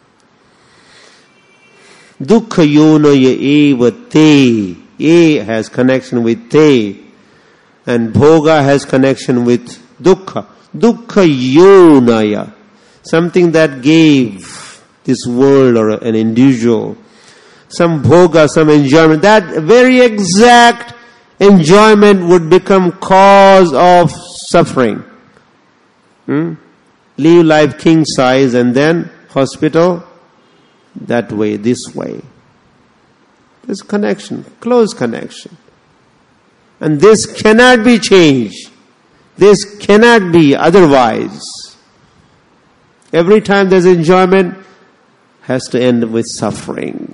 Dukkha yonaya eva te. A has connection with te. And bhoga has connection with dukkha. Dukkha yonaya. Something that gave this world or an individual some bhoga, some enjoyment. That very exact enjoyment would become cause of suffering. Live life king size and then hospital that way, this way. There's connection, close connection. And this cannot be changed. This cannot be otherwise. Every time there's enjoyment, has to end with suffering.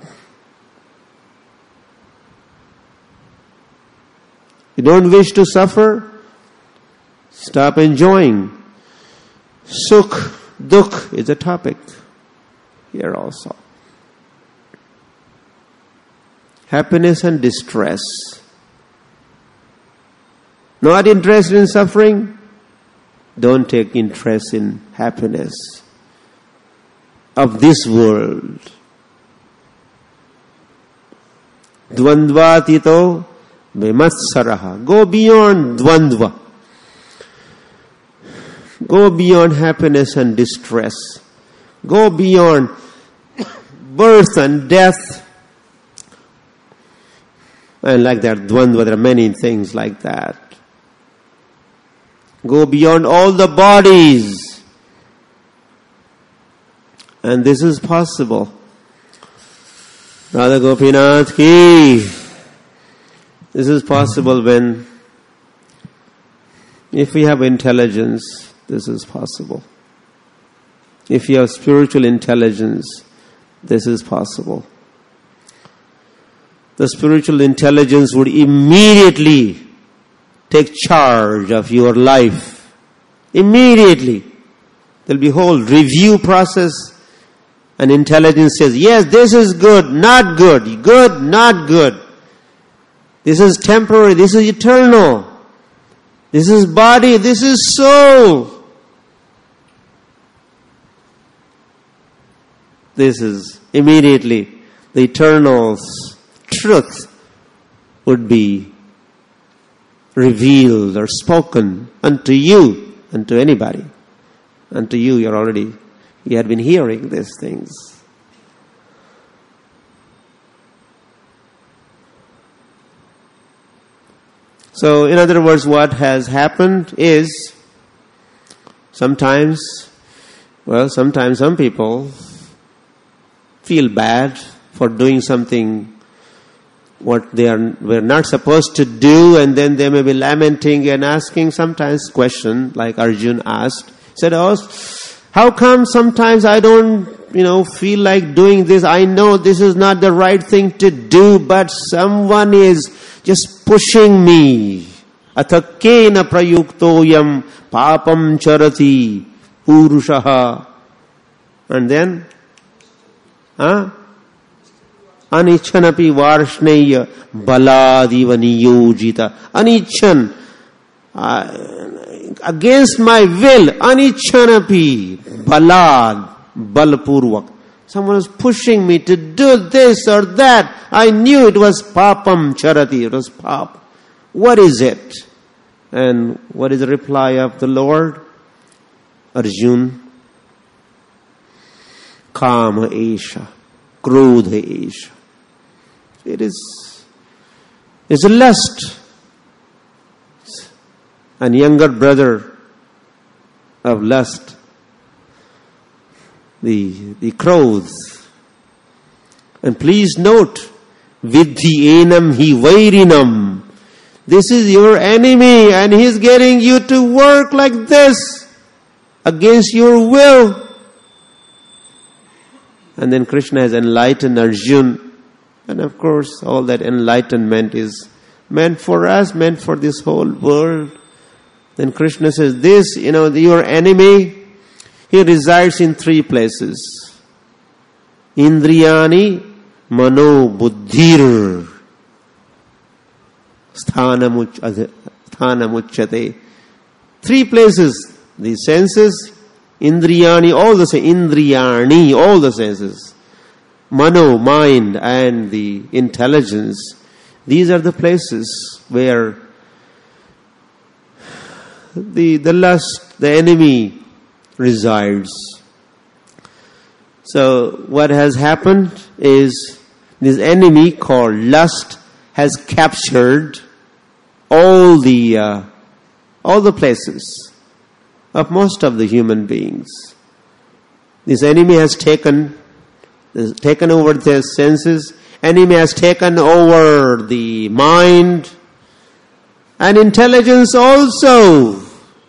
You don't wish to suffer? Stop enjoying. Sukh, dukh is a topic here also. Happiness and distress. Not interested in suffering? Don't take interest in happiness of this world. Dvandvatito vimatsaraha. Go beyond dvandva. Go beyond happiness and distress. Go beyond birth and death. And like that, dvandva, there are many things like that. Go beyond all the bodies. And this is possible. Radha Gopinath ki. This is possible when, if we have intelligence, this is possible. If you have spiritual intelligence, this is possible. The spiritual intelligence would immediately take charge of your life. Immediately. There will be a whole review process. And intelligence says, yes, this is good, not good, good, not good. This is temporary, this is eternal. This is body, this is soul. This is immediately the eternal truth would be revealed or spoken unto you, unto anybody. Unto you, you had been hearing these things. So, in other words, what has happened is sometimes some people feel bad for doing something what were not supposed to do, and then they may be lamenting and asking sometimes question like Arjun asked. He said, how come sometimes I don't, feel like doing this? I know this is not the right thing to do, but someone is just pushing me. Athakena prayuktoyam papam charati purushaha. And then, Anichanapi varshneya baladiva niyojita. Anichan, against my will, anichanapi balad, balpurvak. Someone was pushing me to do this or that. I knew it was papam charati, it was pap. What is it? And what is the reply of the Lord? Arjun, kama esha, krodha esha. It's a lust. And younger brother of lust, the crowds. And please note, vidhi enam hi vairinam. This is your enemy and he is getting you to work like this against your will. And then Krishna has enlightened Arjuna. And of course, all that enlightenment is meant for us, meant for this whole world. Then Krishna says, this, your enemy, he resides in 3 places. Indriyani mano buddhir sthanamuchyate. 3 places. The senses, indriyani, all the indriyani, all the senses. Mano, mind, and the intelligence. These are the places where the lust, the enemy resides. So what has happened is this enemy called lust has captured all the places of most of the human beings. This enemy has taken over their senses. Enemy has taken over the mind and intelligence also.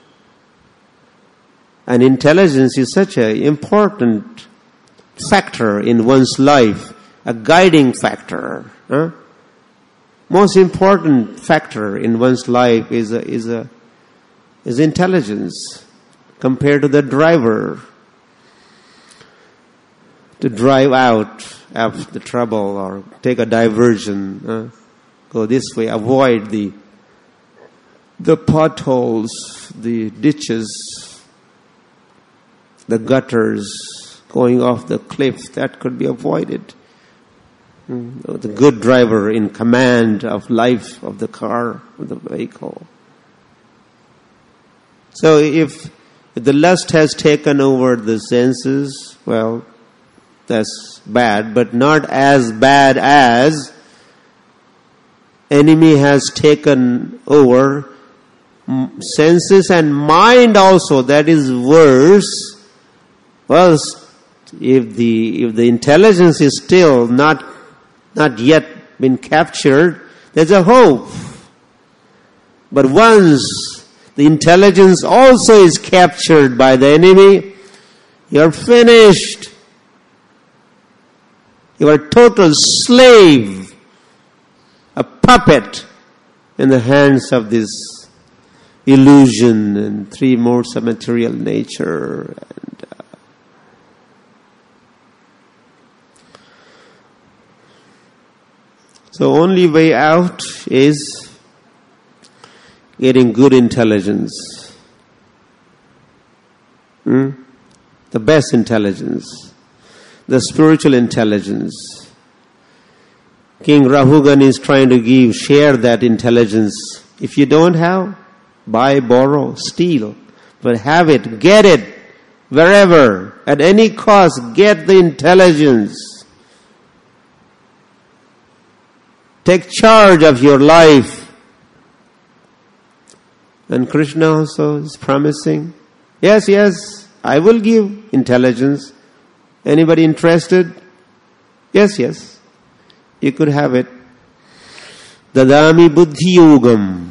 And intelligence is such an important factor in one's life, a guiding factor. Most important factor in one's life is intelligence compared to the driver. To drive out of the trouble or take a diversion, go this way, avoid the potholes, the ditches, the gutters, going off the cliff, that could be avoided. The good driver in command of life of the car, of the vehicle. So if the lust has taken over the senses, well, that's bad, but not as bad as enemy has taken over senses and mind also. That is worse. Well, if the intelligence is still not yet been captured, there's a hope. But once the intelligence also is captured by the enemy, you're finished. You are a total slave, a puppet in the hands of this illusion and 3 modes of material nature. And so only way out is getting good intelligence. The best intelligence. The spiritual intelligence. King Rahugan is trying to share that intelligence. If you don't have, buy, borrow, steal. But have it, get it, wherever, at any cost, get the intelligence. Take charge of your life. And Krishna also is promising, yes, I will give intelligence. Anybody interested? Yes. You could have it. Dadami buddhi yogam.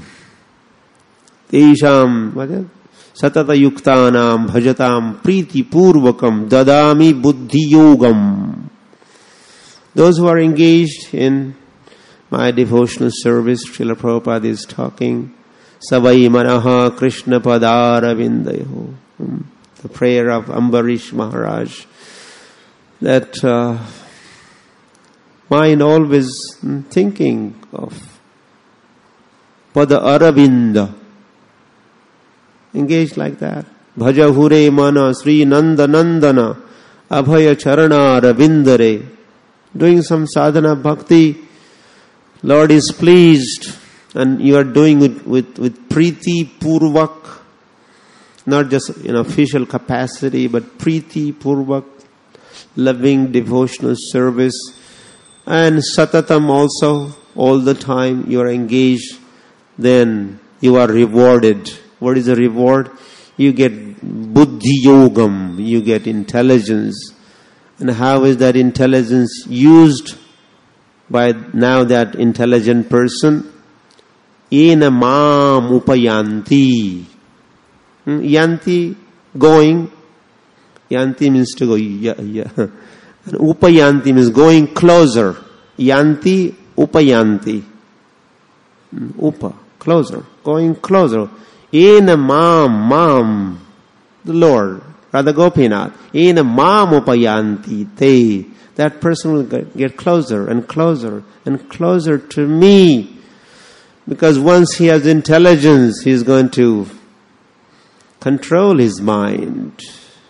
Tesham satata yuktanam bhajatam priti purvakam dadami buddhi yogam. Those who are engaged in my devotional service, Srila Prabhupada is talking, Savai manaha Krishna padara vindayo. The prayer of Ambarish Maharaj. That mind always thinking of Pada Aravinda. Engage like that. Bhaja Hure Mana Sri Nanda Nandana Abhaya Charana Ravindare. Doing some sadhana bhakti, Lord is pleased, and you are doing it with Priti Purvak, not just in official capacity, but Priti Purvak, loving devotional service, and Satatam also, all the time you are engaged, then you are rewarded. What is the reward? You get Buddhi Yogam, you get intelligence. And how is that intelligence used by now that intelligent person? Ena mam upayanti. Yanti, going. Yanti means to go. And upayanti means going closer. Yanti, upayanti. Upa, closer. Going closer. Ena mam, the Lord. Radha Gopinath, Ena mamupayanti te. That person will get closer and closer and closer to me. Because once he has intelligence, he is going to control his mind.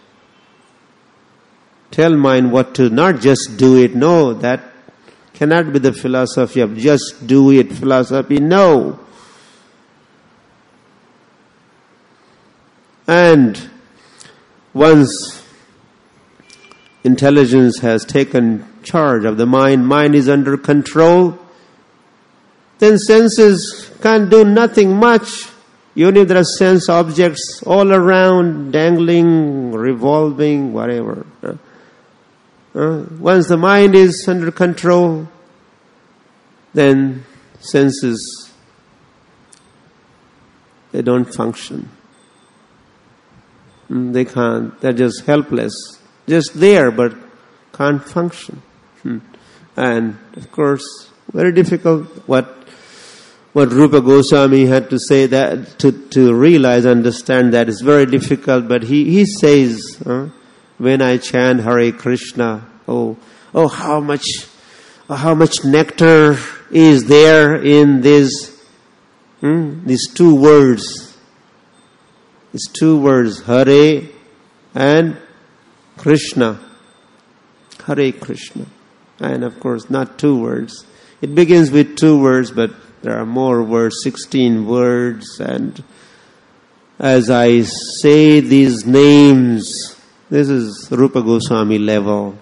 Tell mind what to, not just do it. No, that cannot be the philosophy of just do it philosophy. No. And once intelligence has taken charge of the mind is under control, then senses can't do nothing much. Even if there are sense objects all around, dangling, revolving, whatever. Once the mind is under control, then senses, they don't function. They can't. They're just helpless. Just there, but can't function. And, of course, very difficult what Rupa Goswami had to say, that to realize, understand that is very difficult. But he says, when I chant Hare Krishna, how much nectar is there in these two words. It's two words, Hare and Krishna. Hare Krishna. And of course, not two words. It begins with two words, but there are more words, 16 words. And as I say these names, this is Rupa Goswami level.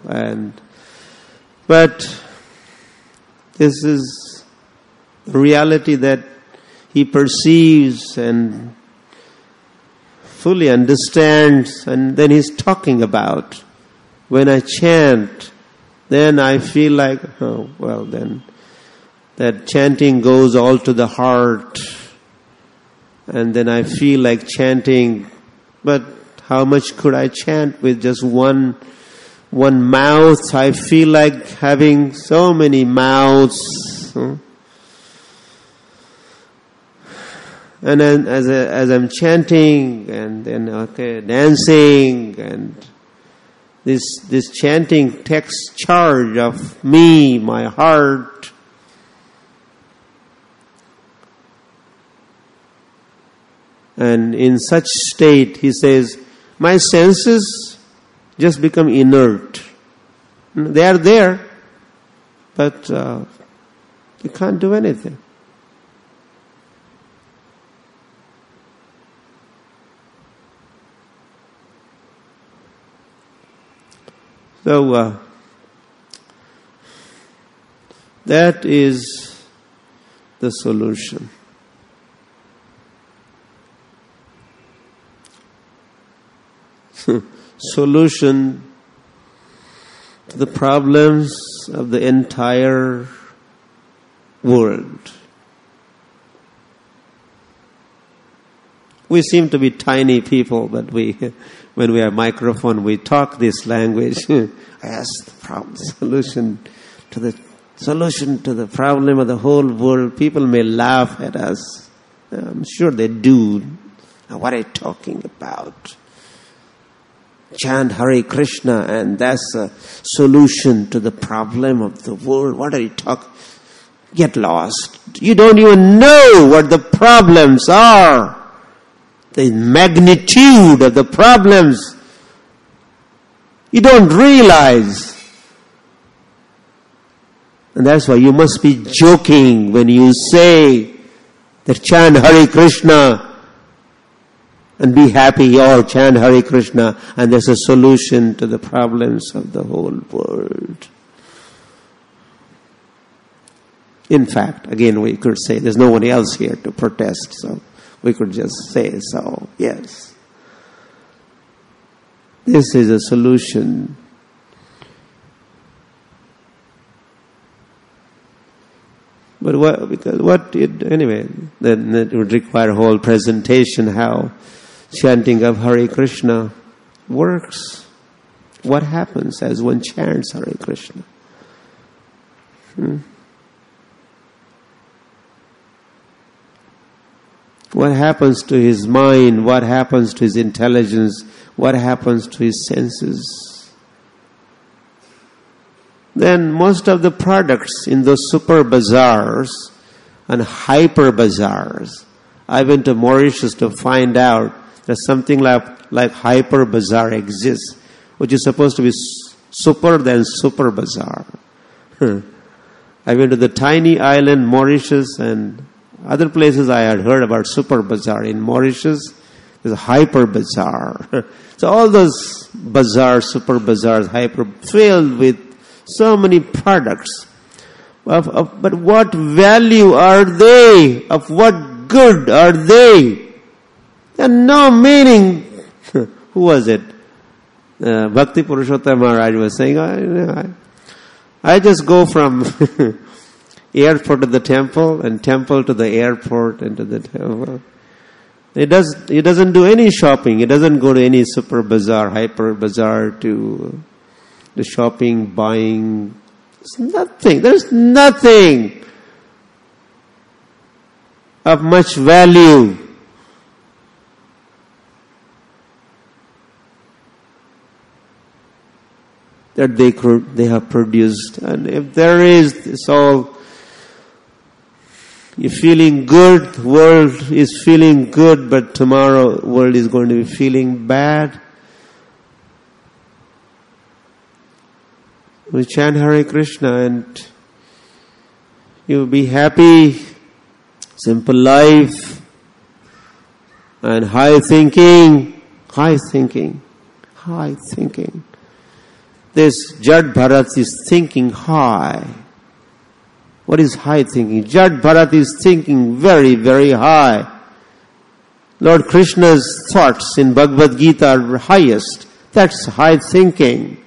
But this is the reality that he perceives and fully understands, and then he's talking about. When I chant, then I feel like, then that chanting goes all to the heart, and then I feel like chanting, but how much could I chant with just one mouth? I feel like having so many mouths. And then as I'm chanting and then dancing, and this chanting takes charge of me, my heart. And in such state, he says, my senses just become inert. They are there, but they can't do anything. So that is the solution. Solution to the problems of the entire world. We seem to be tiny people, but when we have microphone, we talk this language. I ask the solution to the problem of the whole world. People may laugh at us. I'm sure they do. Now, what are you talking about? chant Hare Krishna and that's a solution to the problem of the world. What are you talking? Get lost. You don't even know what the problems are. The magnitude of the problems. You don't realize. And that's why you must be joking when you say that chant Hare Krishna and be happy, or chant Hare Krishna and there's a solution to the problems of the whole world. In fact, again, we could say there's no one else here to protest, so we could just say so, yes. This is a solution. But anyway, then it would require a whole presentation how chanting of Hare Krishna works. What happens as one chants Hare Krishna? What happens to his mind? What happens to his intelligence? What happens to his senses? Then most of the products in those super bazaars and hyper bazaars, I went to Mauritius to find out that something like hyper bazaar exists, which is supposed to be super than super bazaar. I went to the tiny island Mauritius and other places I had heard about super bazaar. In Mauritius, there's a hyper bazaar. So all those bazaars, super bazaars, hyper, filled with so many products. But what value are they? Of what good are they? And no meaning. Who was it? Bhakti Purushottam Maharaj was saying, I just go from airport to the temple and temple to the airport and to the temple. He doesn't do any shopping. He doesn't go to any super bazaar, hyper bazaar to the shopping, buying. There's nothing. There's nothing of much value. That they have produced. And if there is this all, you're feeling good, world is feeling good, but tomorrow world is going to be feeling bad. We chant Hare Krishna and you'll be happy, simple life, and high thinking. This Jad Bharat is thinking high. What is high thinking? Jad Bharat is thinking very, very high. Lord Krishna's thoughts in Bhagavad Gita are highest. That's high thinking.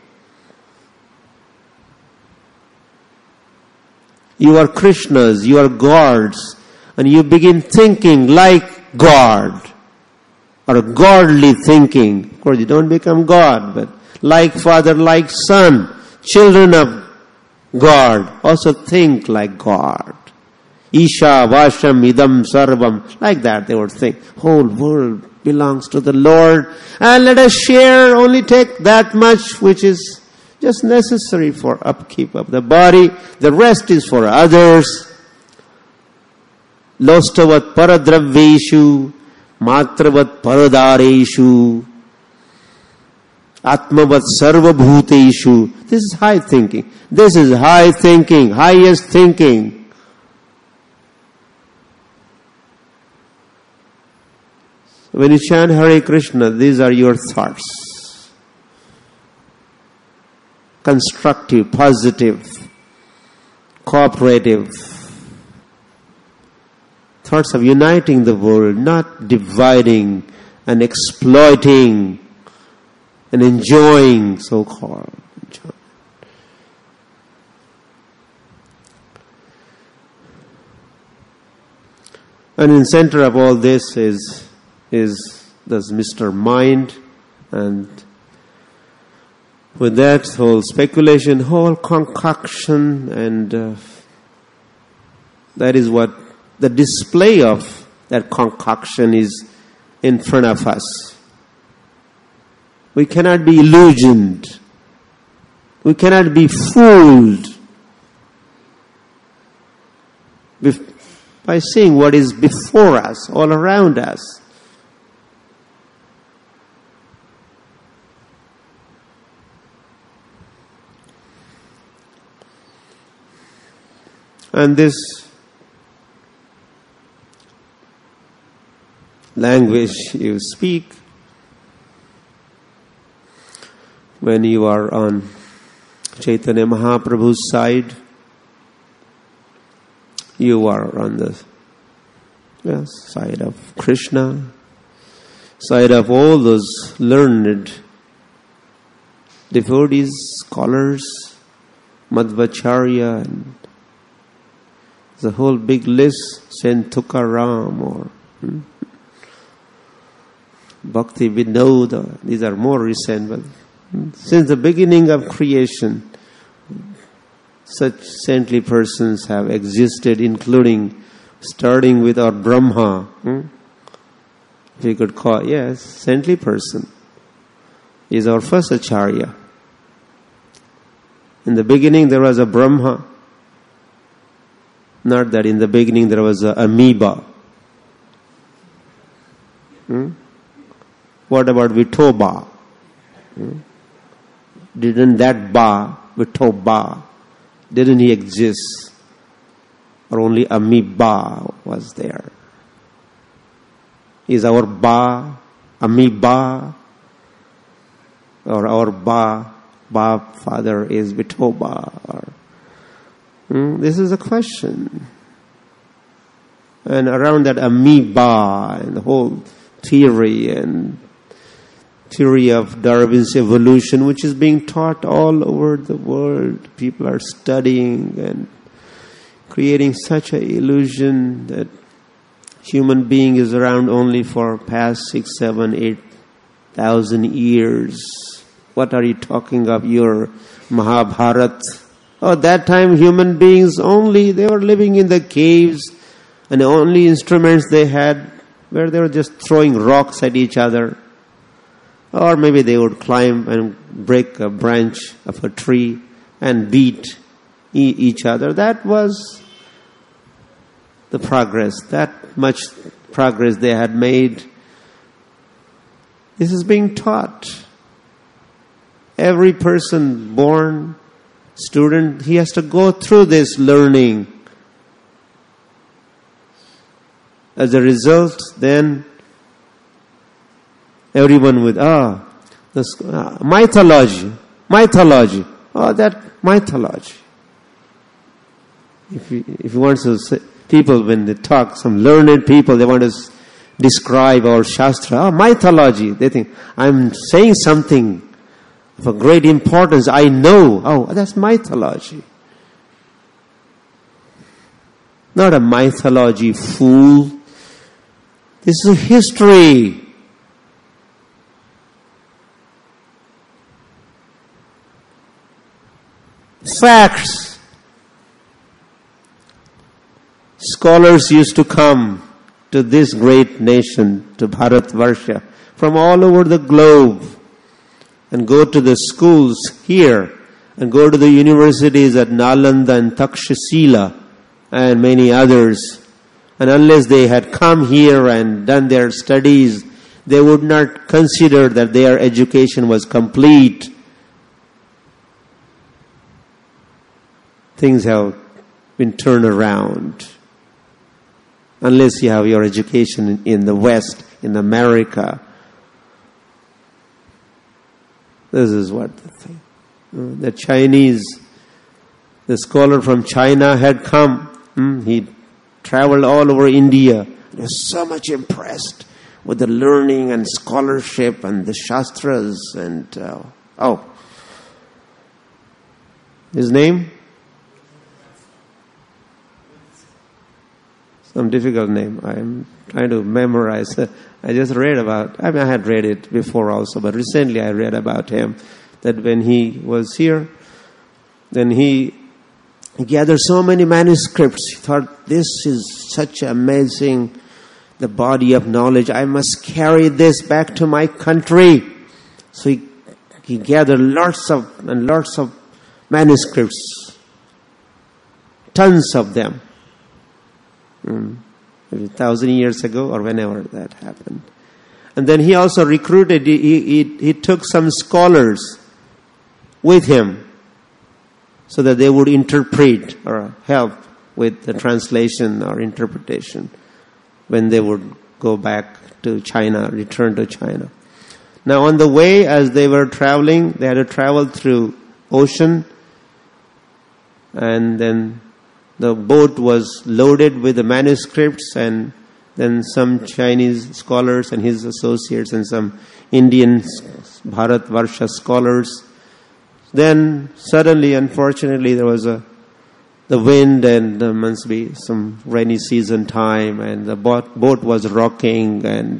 You are Krishnas, you are gods, and you begin thinking like God, or godly thinking. Of course, you don't become God, but like Father, like Son, children of God, also think like God. Isha Vasham Idam Sarvam, like that they would think. Whole world belongs to the Lord, and let us share, only take that much which is just necessary for upkeep of the body. The rest is for others. Lostavat paradraveshu, matravat paradareshu, atmavat sarvabhuteshu. This is high thinking. This is high thinking, highest thinking. When you chant Hare Krishna, these are your thoughts. Constructive, positive, cooperative. Thoughts of uniting the world, not dividing and exploiting and enjoying, so-called. And in center of all this is this Mr. Mind, and with that whole speculation, whole concoction, and that is what the display of that concoction is in front of us. We cannot be illusioned. We cannot be fooled by seeing what is before us, all around us. And this language you speak when you are on Chaitanya Mahaprabhu's side, you are on the side of Krishna, side of all those learned devotees, scholars, Madhvacharya, and the whole big list, Saint Tukaram or Bhakti Vinoda. These are more recent, but since the beginning of creation, such saintly persons have existed, including starting with our Brahma. If you could call, saintly person is our first Acharya. In the beginning there was a Brahma. Not that in the beginning there was an amoeba. What about Vithoba? Didn't that Vithoba, didn't he exist? Or only amoeba was there? Is our amoeba? Or our father is Vithoba? Or this is a question. And around that amoeba and the whole theory of Darwin's evolution, which is being taught all over the world. People are studying and creating such an illusion that human being is around only for past 6, 7, 8,000 years. What are you talking of your Mahabharata? Oh, that time human beings they were living in the caves, and the only instruments they had where they were just throwing rocks at each other. Or maybe they would climb and break a branch of a tree and beat each other. That was the progress. That much progress they had made. This is being taught. Every person born student, he has to go through this learning. As a result, then everyone would, mythology. Oh, that mythology. If you want to say, people when they talk, some learned people, they want to describe our Shastra, mythology. They think, I'm saying something of a great importance. I know. Oh, that's mythology. Not a mythology, fool. This is history. Facts. Scholars used to come to this great nation, to Bharatvarsha, from all over the globe, and go to the schools here, and go to the universities at Nalanda and Takshashila, and many others. And unless they had come here and done their studies, they would not consider that their education was complete. Things have been turned around. Unless you have your education in the West, in America. This is what the thing. The Chinese, the scholar from China had come. He traveled all over India. He was so much impressed with the learning and scholarship and the Shastras and his name? Some difficult name. I'm trying to memorize. I just read about, I had read it before also, but recently I read about him, that when he was here, then he gathered so many manuscripts. He thought, this is such the body of knowledge. I must carry this back to my country. So he gathered lots of manuscripts, tons of them, maybe 1,000 years ago or whenever that happened. And then he also recruited, he took some scholars with him so that they would interpret or help with the translation or interpretation when they would go back to China, return to China. Now on the way, as they were traveling, they had to travel through ocean, and then the boat was loaded with the manuscripts, and then some Chinese scholars and his associates and some Indian Bharatvarsha scholars. Then suddenly, unfortunately, there was the wind, and there must be some rainy season time, and the boat was rocking, and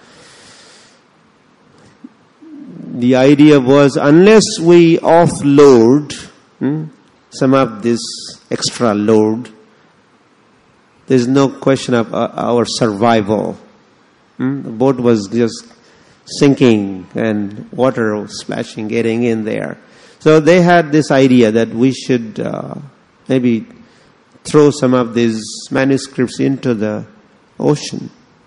the idea was, unless we offload some of this extra load, there's no question of our survival. The boat was just sinking and water was splashing, getting in there. So they had this idea that we should maybe throw some of these manuscripts into the ocean.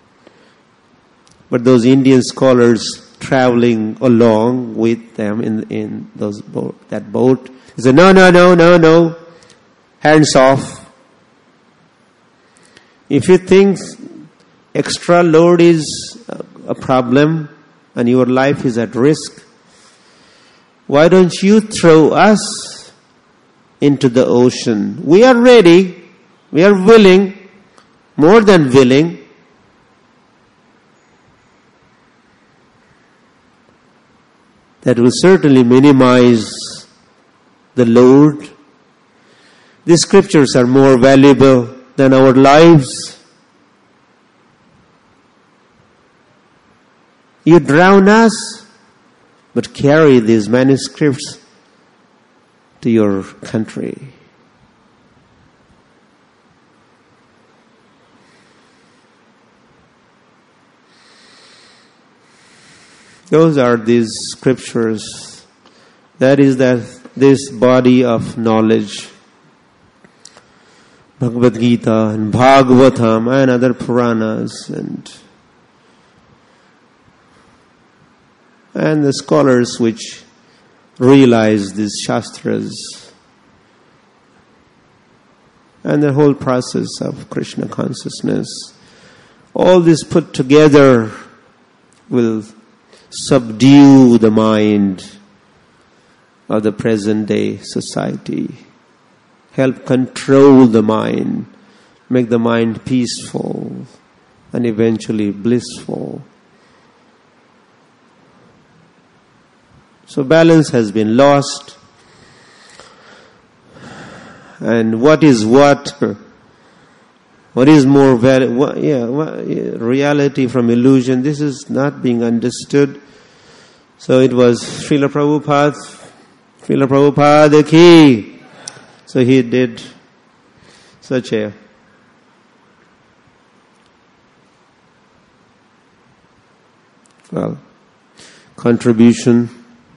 But those Indian scholars traveling along with them in that boat, they said, no, hands off. If you think extra load is a problem and your life is at risk, why don't you throw us into the ocean? We are ready, we are willing, more than willing. That will certainly minimize the load. These scriptures are more valuable than our lives. You drown us, but carry these manuscripts to your country. Those are these scriptures. That is this body of knowledge. Bhagavad Gita and Bhagavatam and other Puranas and the scholars which realize these Shastras and the whole process of Krishna consciousness. All this put together will subdue the mind of the present day society. Help control the mind, make the mind peaceful and eventually blissful. So balance has been lost. And what is what? What is more reality from illusion? This is not being understood. So it was Srila Prabhupada ki. So he did such a contribution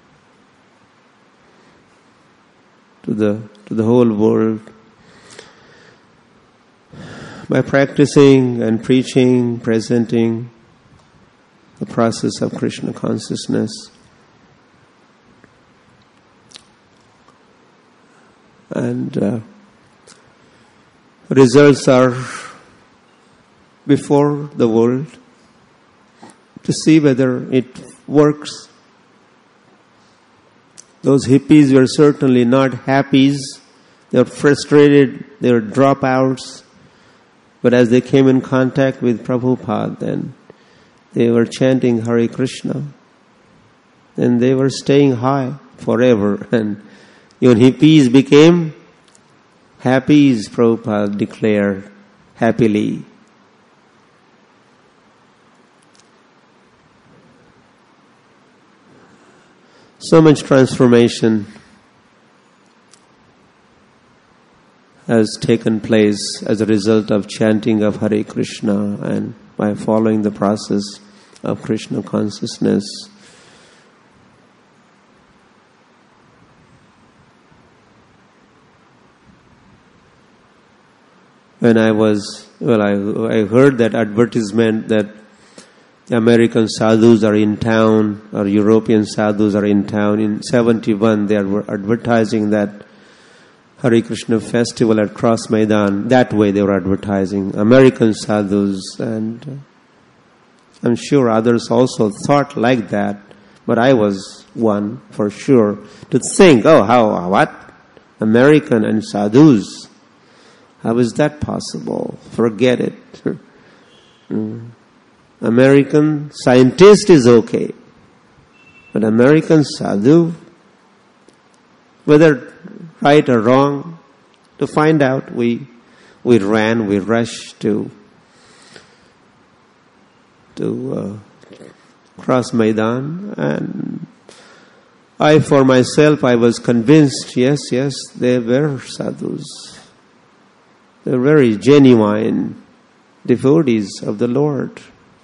to the whole world by practicing and preaching, presenting the process of Krishna consciousness. And results are before the world to see whether it works. Those hippies were certainly not happies. They were frustrated. They were dropouts. But as they came in contact with Prabhupada, then they were chanting Hare Krishna. And they were staying high forever. And even hippies became happies, Prabhupada declared happily. So much transformation has taken place as a result of chanting of Hare Krishna and by following the process of Krishna consciousness. when I heard that advertisement that American sadhus are in town, or European sadhus are in town. In 71, they were advertising that Hare Krishna festival at Cross Maidan. That way they were advertising. American sadhus, and I'm sure others also thought like that, but I was one for sure to think, what? American and sadhus? How is that possible? Forget it. American scientist is okay, but American sadhu, whether right or wrong, to find out, we rushed to Cross Maidan, and I, for myself, I was convinced, yes, they were sadhus. They were very genuine devotees of the Lord.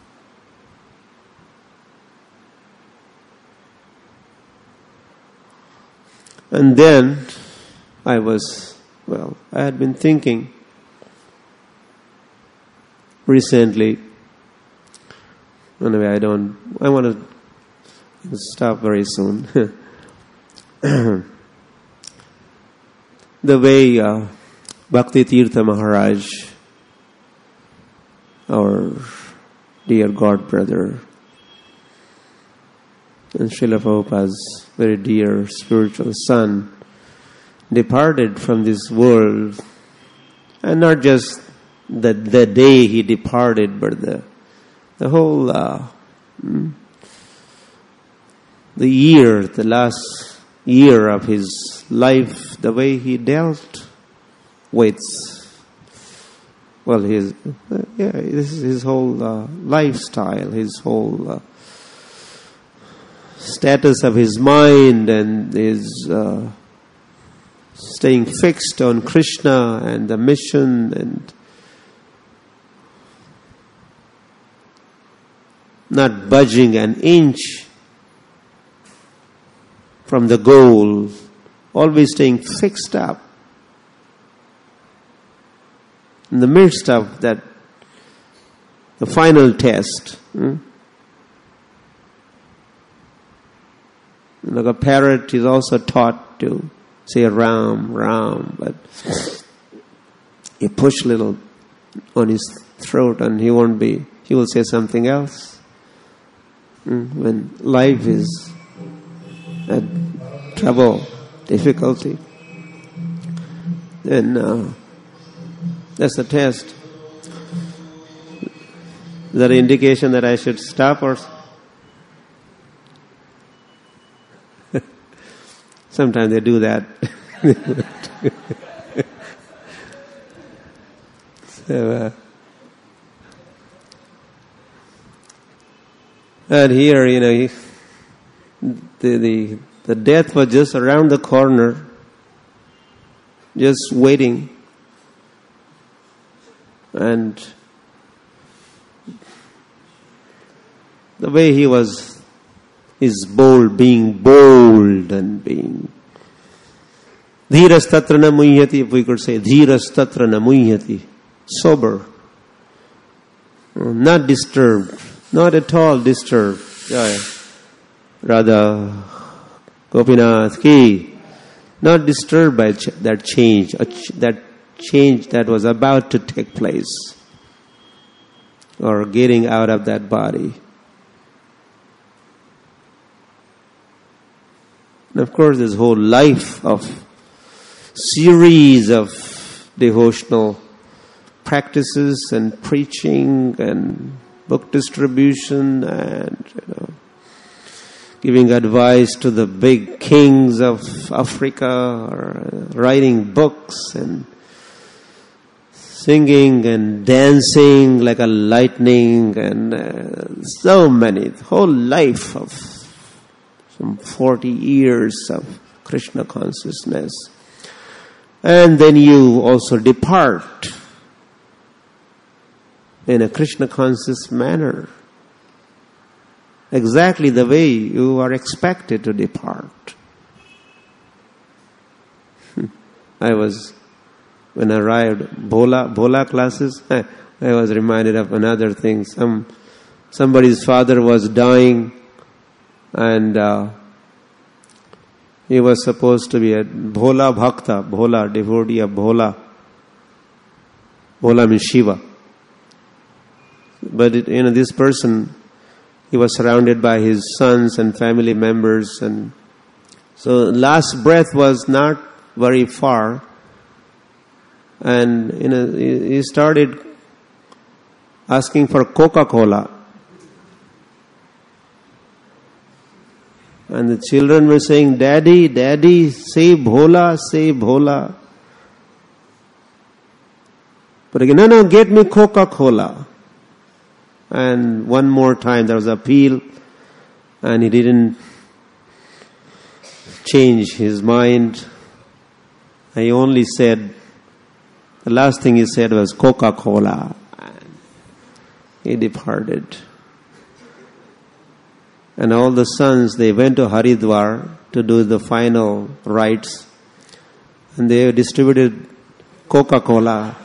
And then I had been thinking recently. Anyway, I want to stop very soon. The way Bhakti Tirtha Maharaj, our dear God brother, and Srila Prabhupada's very dear spiritual son, departed from this world, and not just the day he departed, but the whole the last year of his life, the way he dealt with his whole lifestyle, his whole status of his mind, and his staying fixed on Krishna and the mission, and not budging an inch from the goal, always staying fixed up. In the midst of that, the final test, like a parrot is also taught to say Ram, Ram, but you push a little on his throat and he will say something else. When life is at trouble, difficulty, then that's the test. Is that an indication that I should stop, or sometimes they do that? So, and here, the death was just around the corner, just waiting. And the way he was, being bold and being Dhiras tatra na muhyati, if we could say, Dhiras tatra na muhyati, sober, not disturbed, not at all disturbed. Radha Gopinath ki, not disturbed by that change, that was about to take place, or getting out of that body. And of course, this whole life of series of devotional practices and preaching and book distribution and giving advice to the big kings of Africa, or writing books and singing and dancing like a lightning, and so many, the whole life of some 40 years of Krishna consciousness. And then you also depart in a Krishna conscious manner, exactly the way you are expected to depart. I was when I arrived, Bhola classes, I was reminded of another thing. Somebody's father was dying, and he was supposed to be a Bhola Bhakta, Bhola, devotee of Bhola. Bhola means Shiva. But this person, he was surrounded by his sons and family members, and so last breath was not very far, and he started asking for Coca-Cola. And the children were saying, Daddy, Daddy, say Bhola, say Bhola. But again, no, get me Coca-Cola. And one more time there was an appeal, and he didn't change his mind. He only said, the last thing he said was Coca-Cola. And he departed. And all the sons, they went to Haridwar to do the final rites. And they distributed Coca-Cola.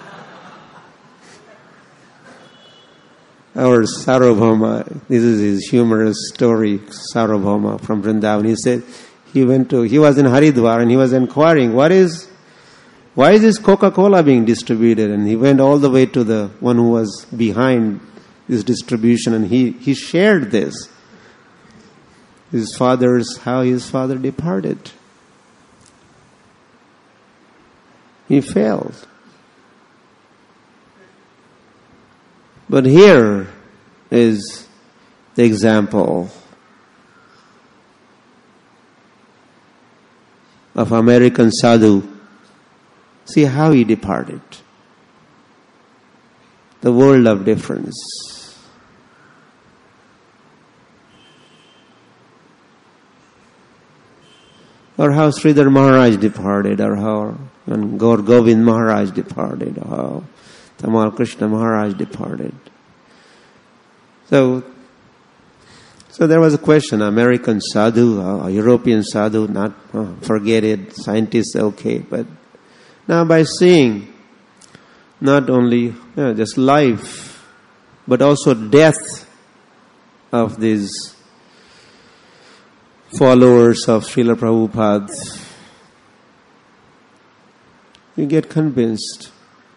Our Sarvabhauma, this is his humorous story, Sarvabhauma from Vrindavan. He said he was in Haridwar and he was inquiring, why is this Coca-Cola being distributed? And he went all the way to the one who was behind this distribution, and he shared this. How his father departed. He failed. But here is the example of American sadhu. See how he departed. The world of difference. Or how Sridhar Maharaj departed, or how Gaur Govind Maharaj departed, or how Tamal Krishna Maharaj departed. So there was a question, American sadhu, European sadhu, forget it, scientists, okay. But now by seeing not only just life, but also death of these followers of Srila Prabhupada, you get convinced.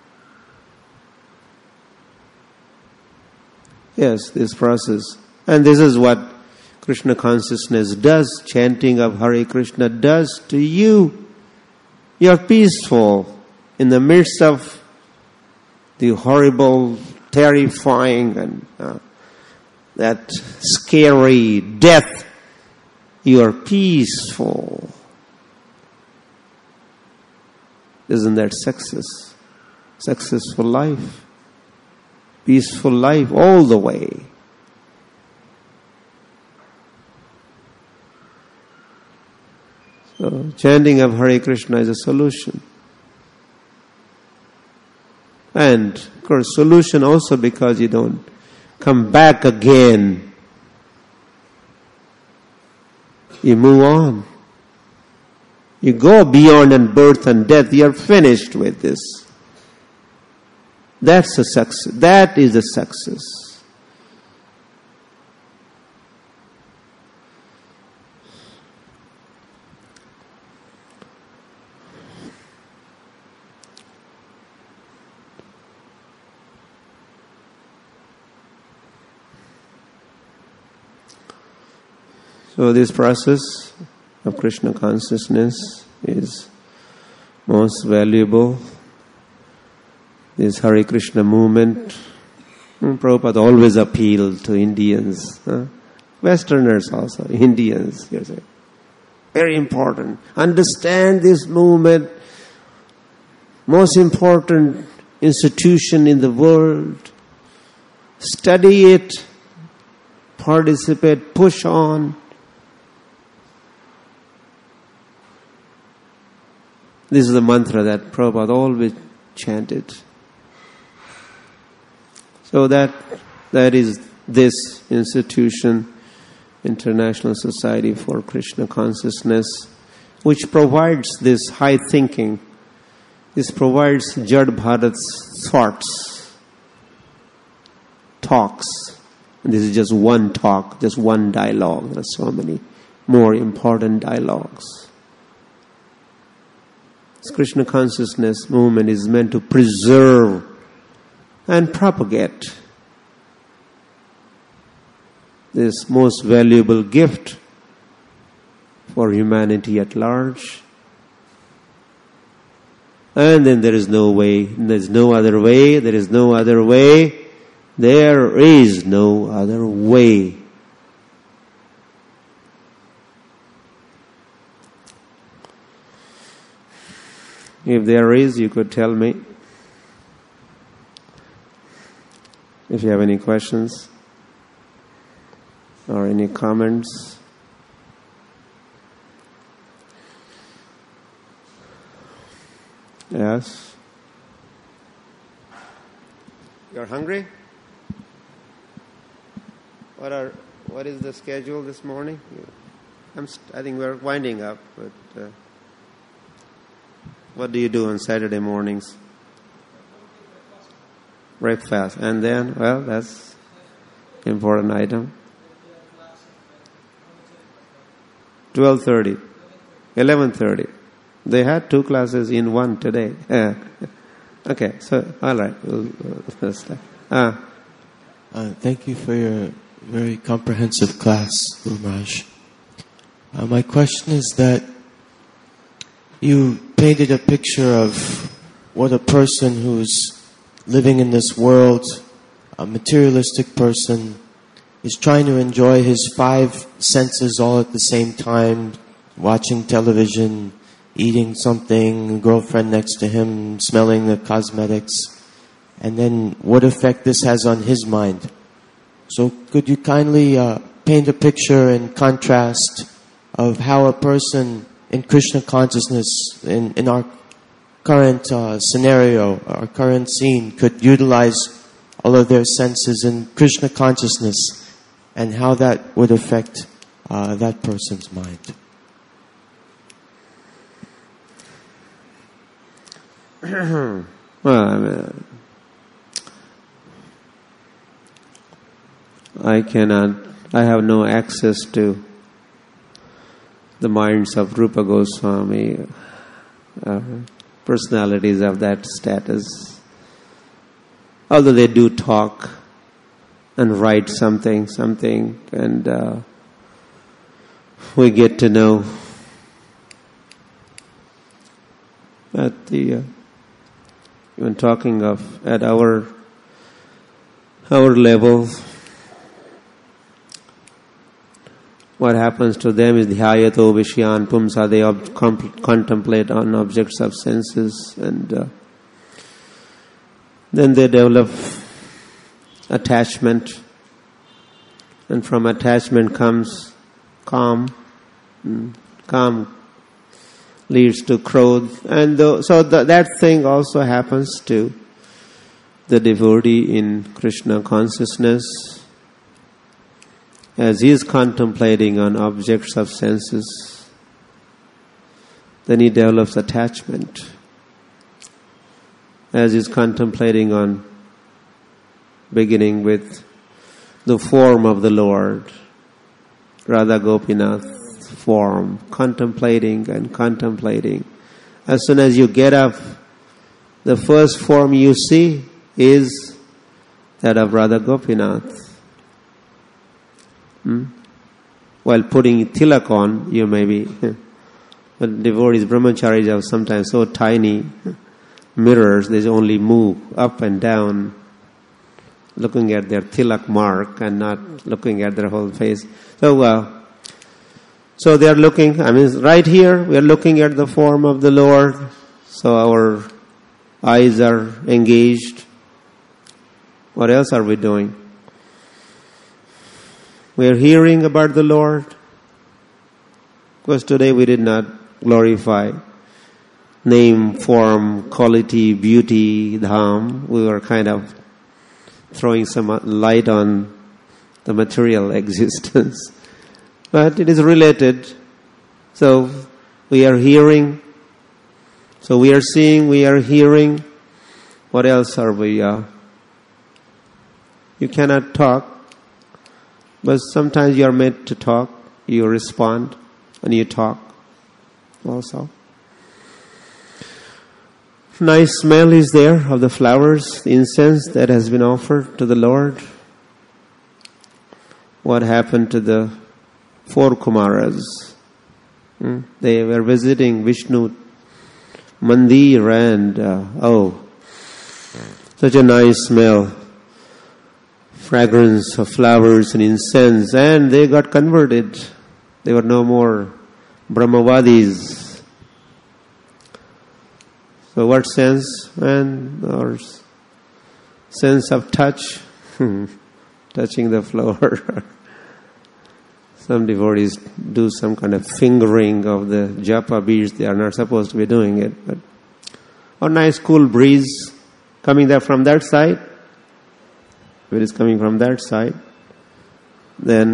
Yes, this process. And this is what Krishna consciousness does, chanting of Hare Krishna does to you. You are peaceful in the midst of the horrible, terrifying, and that scary death. You are peaceful. Isn't that success? Successful life. Peaceful life all the way. So, chanting of Hare Krishna is a solution. And, of course, solution also because you don't come back again. You move on. You go beyond birth and death. You are finished with this. That's a success. That is a success. So this process of Krishna consciousness is most valuable. This Hare Krishna movement, Prabhupada always appealed to Indians, Westerners also, Indians. Very important. Understand this movement, most important institution in the world. Study it, participate, push on. This is the mantra that Prabhupada always chanted. So that is this institution, International Society for Krishna Consciousness, which provides this high thinking, This provides Jad Bharat's thoughts, talks. And this is just one talk, just one dialogue. There are so many more important dialogues. This Krishna consciousness movement is meant to preserve and propagate this most valuable gift for humanity at large. And then there is no way, there is no other way, there is no other way, there is no other way. If there is, you could tell me. If you have any questions or any comments. Yes? You're hungry? What is the schedule this morning? I think we're winding up, but what do you do on Saturday mornings? Breakfast. And then, well, that's an important item. 12:30. 11:30. They had 2 classes in one today. Okay, so, all right. Thank you for your very comprehensive class, Guru Maharaj. My question is that you painted a picture of what a person who's living in this world, a materialistic person, is trying to enjoy his 5 senses all at the same time, watching television, eating something, girlfriend next to him, smelling the cosmetics, and then what effect this has on his mind. So could you kindly paint a picture in contrast of how a person in Krishna consciousness, in our current scenario, our current scene, could utilize all of their senses in Krishna consciousness, and how that would affect that person's mind? Well, I have no access to the minds of Rupa Goswami, personalities of that status. Although they do talk and write something, and we get to know at the even talking of at our level, what happens to them is dhyayato vishyan pumsa. They contemplate on objects of senses, and then they develop attachment, and from attachment comes calm. Calm leads to krodh, and that thing also happens to the devotee in Krishna consciousness. As he is contemplating on objects of senses, then he develops attachment. As he is contemplating on, beginning with the form of the Lord, Radha Gopinath form, contemplating and contemplating. As soon as you get up, the first form you see is that of Radha Gopinath. While putting tilak on, you may be, but devotees, brahmacharis have sometimes so tiny mirrors, they only move up and down, looking at their tilak mark and not looking at their whole face. So they are looking, right here, we are looking at the form of the Lord, so our eyes are engaged. What else are we doing? We are hearing about the Lord. Because today we did not glorify name, form, quality, beauty, dham. We were kind of throwing some light on the material existence. But it is related. So we are hearing. So we are seeing, we are hearing. What else are we? You cannot talk, but sometimes you are meant to talk. You respond and you talk also. Nice smell is there of the flowers, the incense that has been offered to the Lord. What happened to the 4 Kumaras? They were visiting Vishnu Mandir and such a nice smell, fragrance of flowers and incense, and they got converted. They were no more Brahmavadis. So what sense? And our sense of touch, touching the floor. Some devotees do some kind of fingering of the japa beads. They are not supposed to be doing it. But a nice cool breeze coming there from that side. If it is coming from that side, then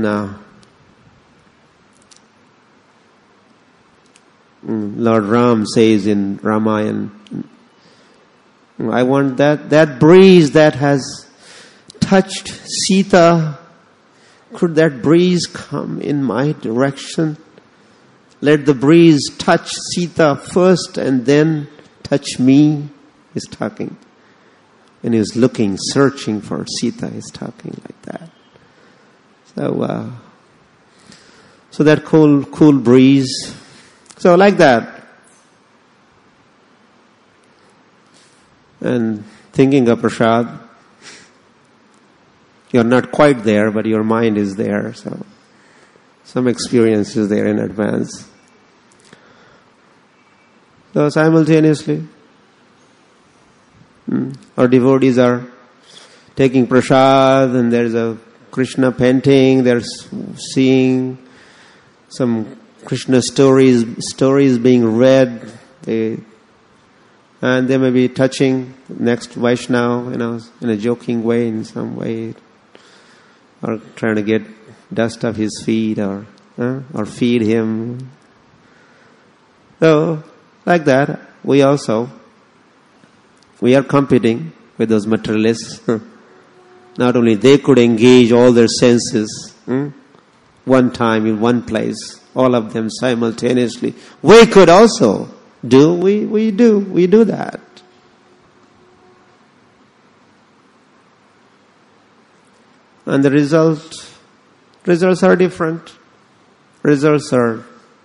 Lord Ram says in Ramayana, I want that breeze that has touched Sita. Could that breeze come in my direction? Let the breeze touch Sita first and then touch me. He's talking. And he's looking, searching for Sita. He's talking like that. So that cool breeze. So like that. And thinking of Prasad. You're not quite there, but your mind is there. So some experience is there in advance. So simultaneously, our devotees are taking prasad, and there's a Krishna painting. They're seeing some Krishna stories being read. And they may be touching next Vaishnava, in a joking way, in some way, or trying to get dust off his feet, or feed him. So, like that, we are competing with those materialists. Not only they could engage all their senses one time in one place, all of them simultaneously. We could also do. We do that. And the results are different. Results are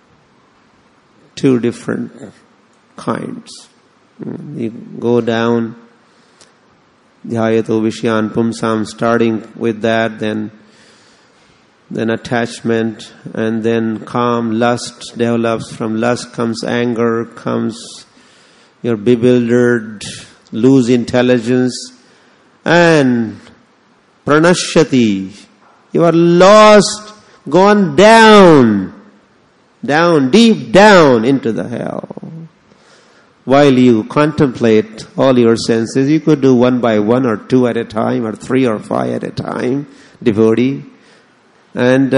2 different kinds. You go down, Dhyayato Vishyan Pumsam, starting with that, then attachment, and then calm, lust develops. From lust comes anger, you're bewildered, lose intelligence, and pranashyati, you are lost, gone down, deep down into the hell. While you contemplate all your senses, you could do 1 by 1 or 2 at a time or 3 or 5 at a time, devotee. And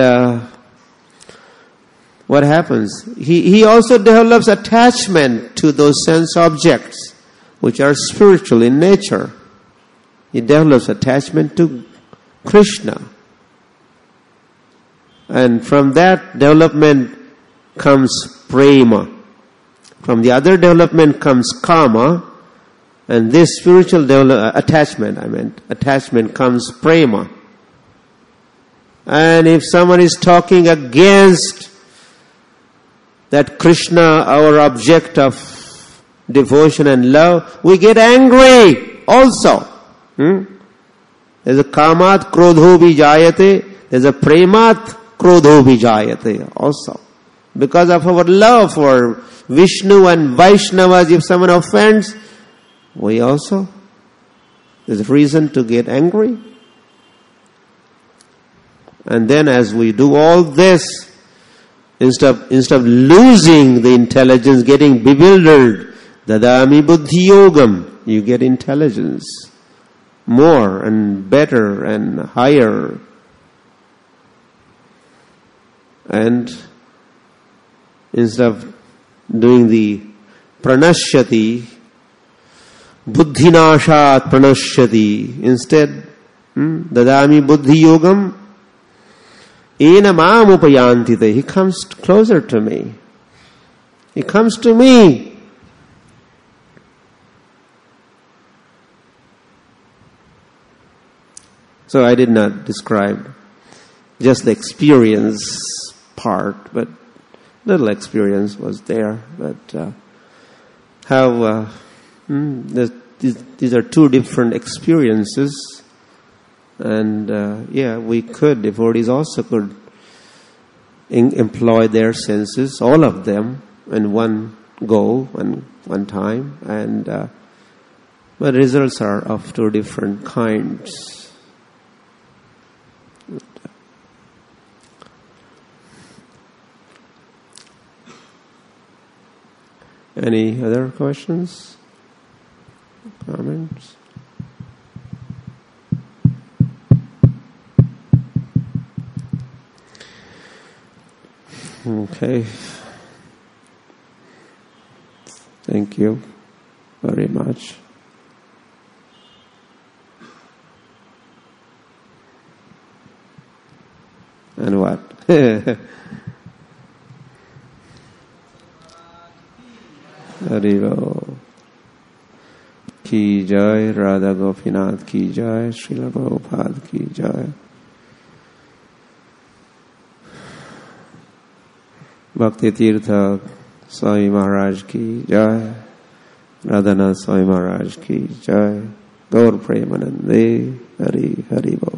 what happens? He also develops attachment to those sense objects, which are spiritual in nature. He develops attachment to Krishna. And from that development comes prema. From the other development comes kama. And this spiritual attachment comes prema. And if someone is talking against that Krishna, our object of devotion and love, we get angry also. There's a kamat krodho vijayate, there's a premat krodho vijayate also. Because of our love for Vishnu and Vaishnavas, if someone offends, there's reason to get angry. And then as we do all this, instead of losing the intelligence, getting bewildered, dadami buddhi yogam, you get intelligence. More and better and higher. And instead of doing the pranashyati, buddhinashat pranashyati. Instead, dadami buddhi yogam, ena mam upayantite. He comes closer to me. He comes to me. So I did not describe just the experience part, but little experience was there. But how these are two different experiences, and devotees also could employ their senses, all of them, in one go and one time, and but results are of two different kinds. Any other questions? Comments? Okay. Thank you very much. And what? Haribo. Ki Jai, Radha Gopinath Ki Jai, Srila Prabhupada Ki Jai. Bhakti Tirtha Swami Maharaj Ki Jai, Radhanath Swami Maharaj Ki Jai, Gaur Premanande, Hari Haribo.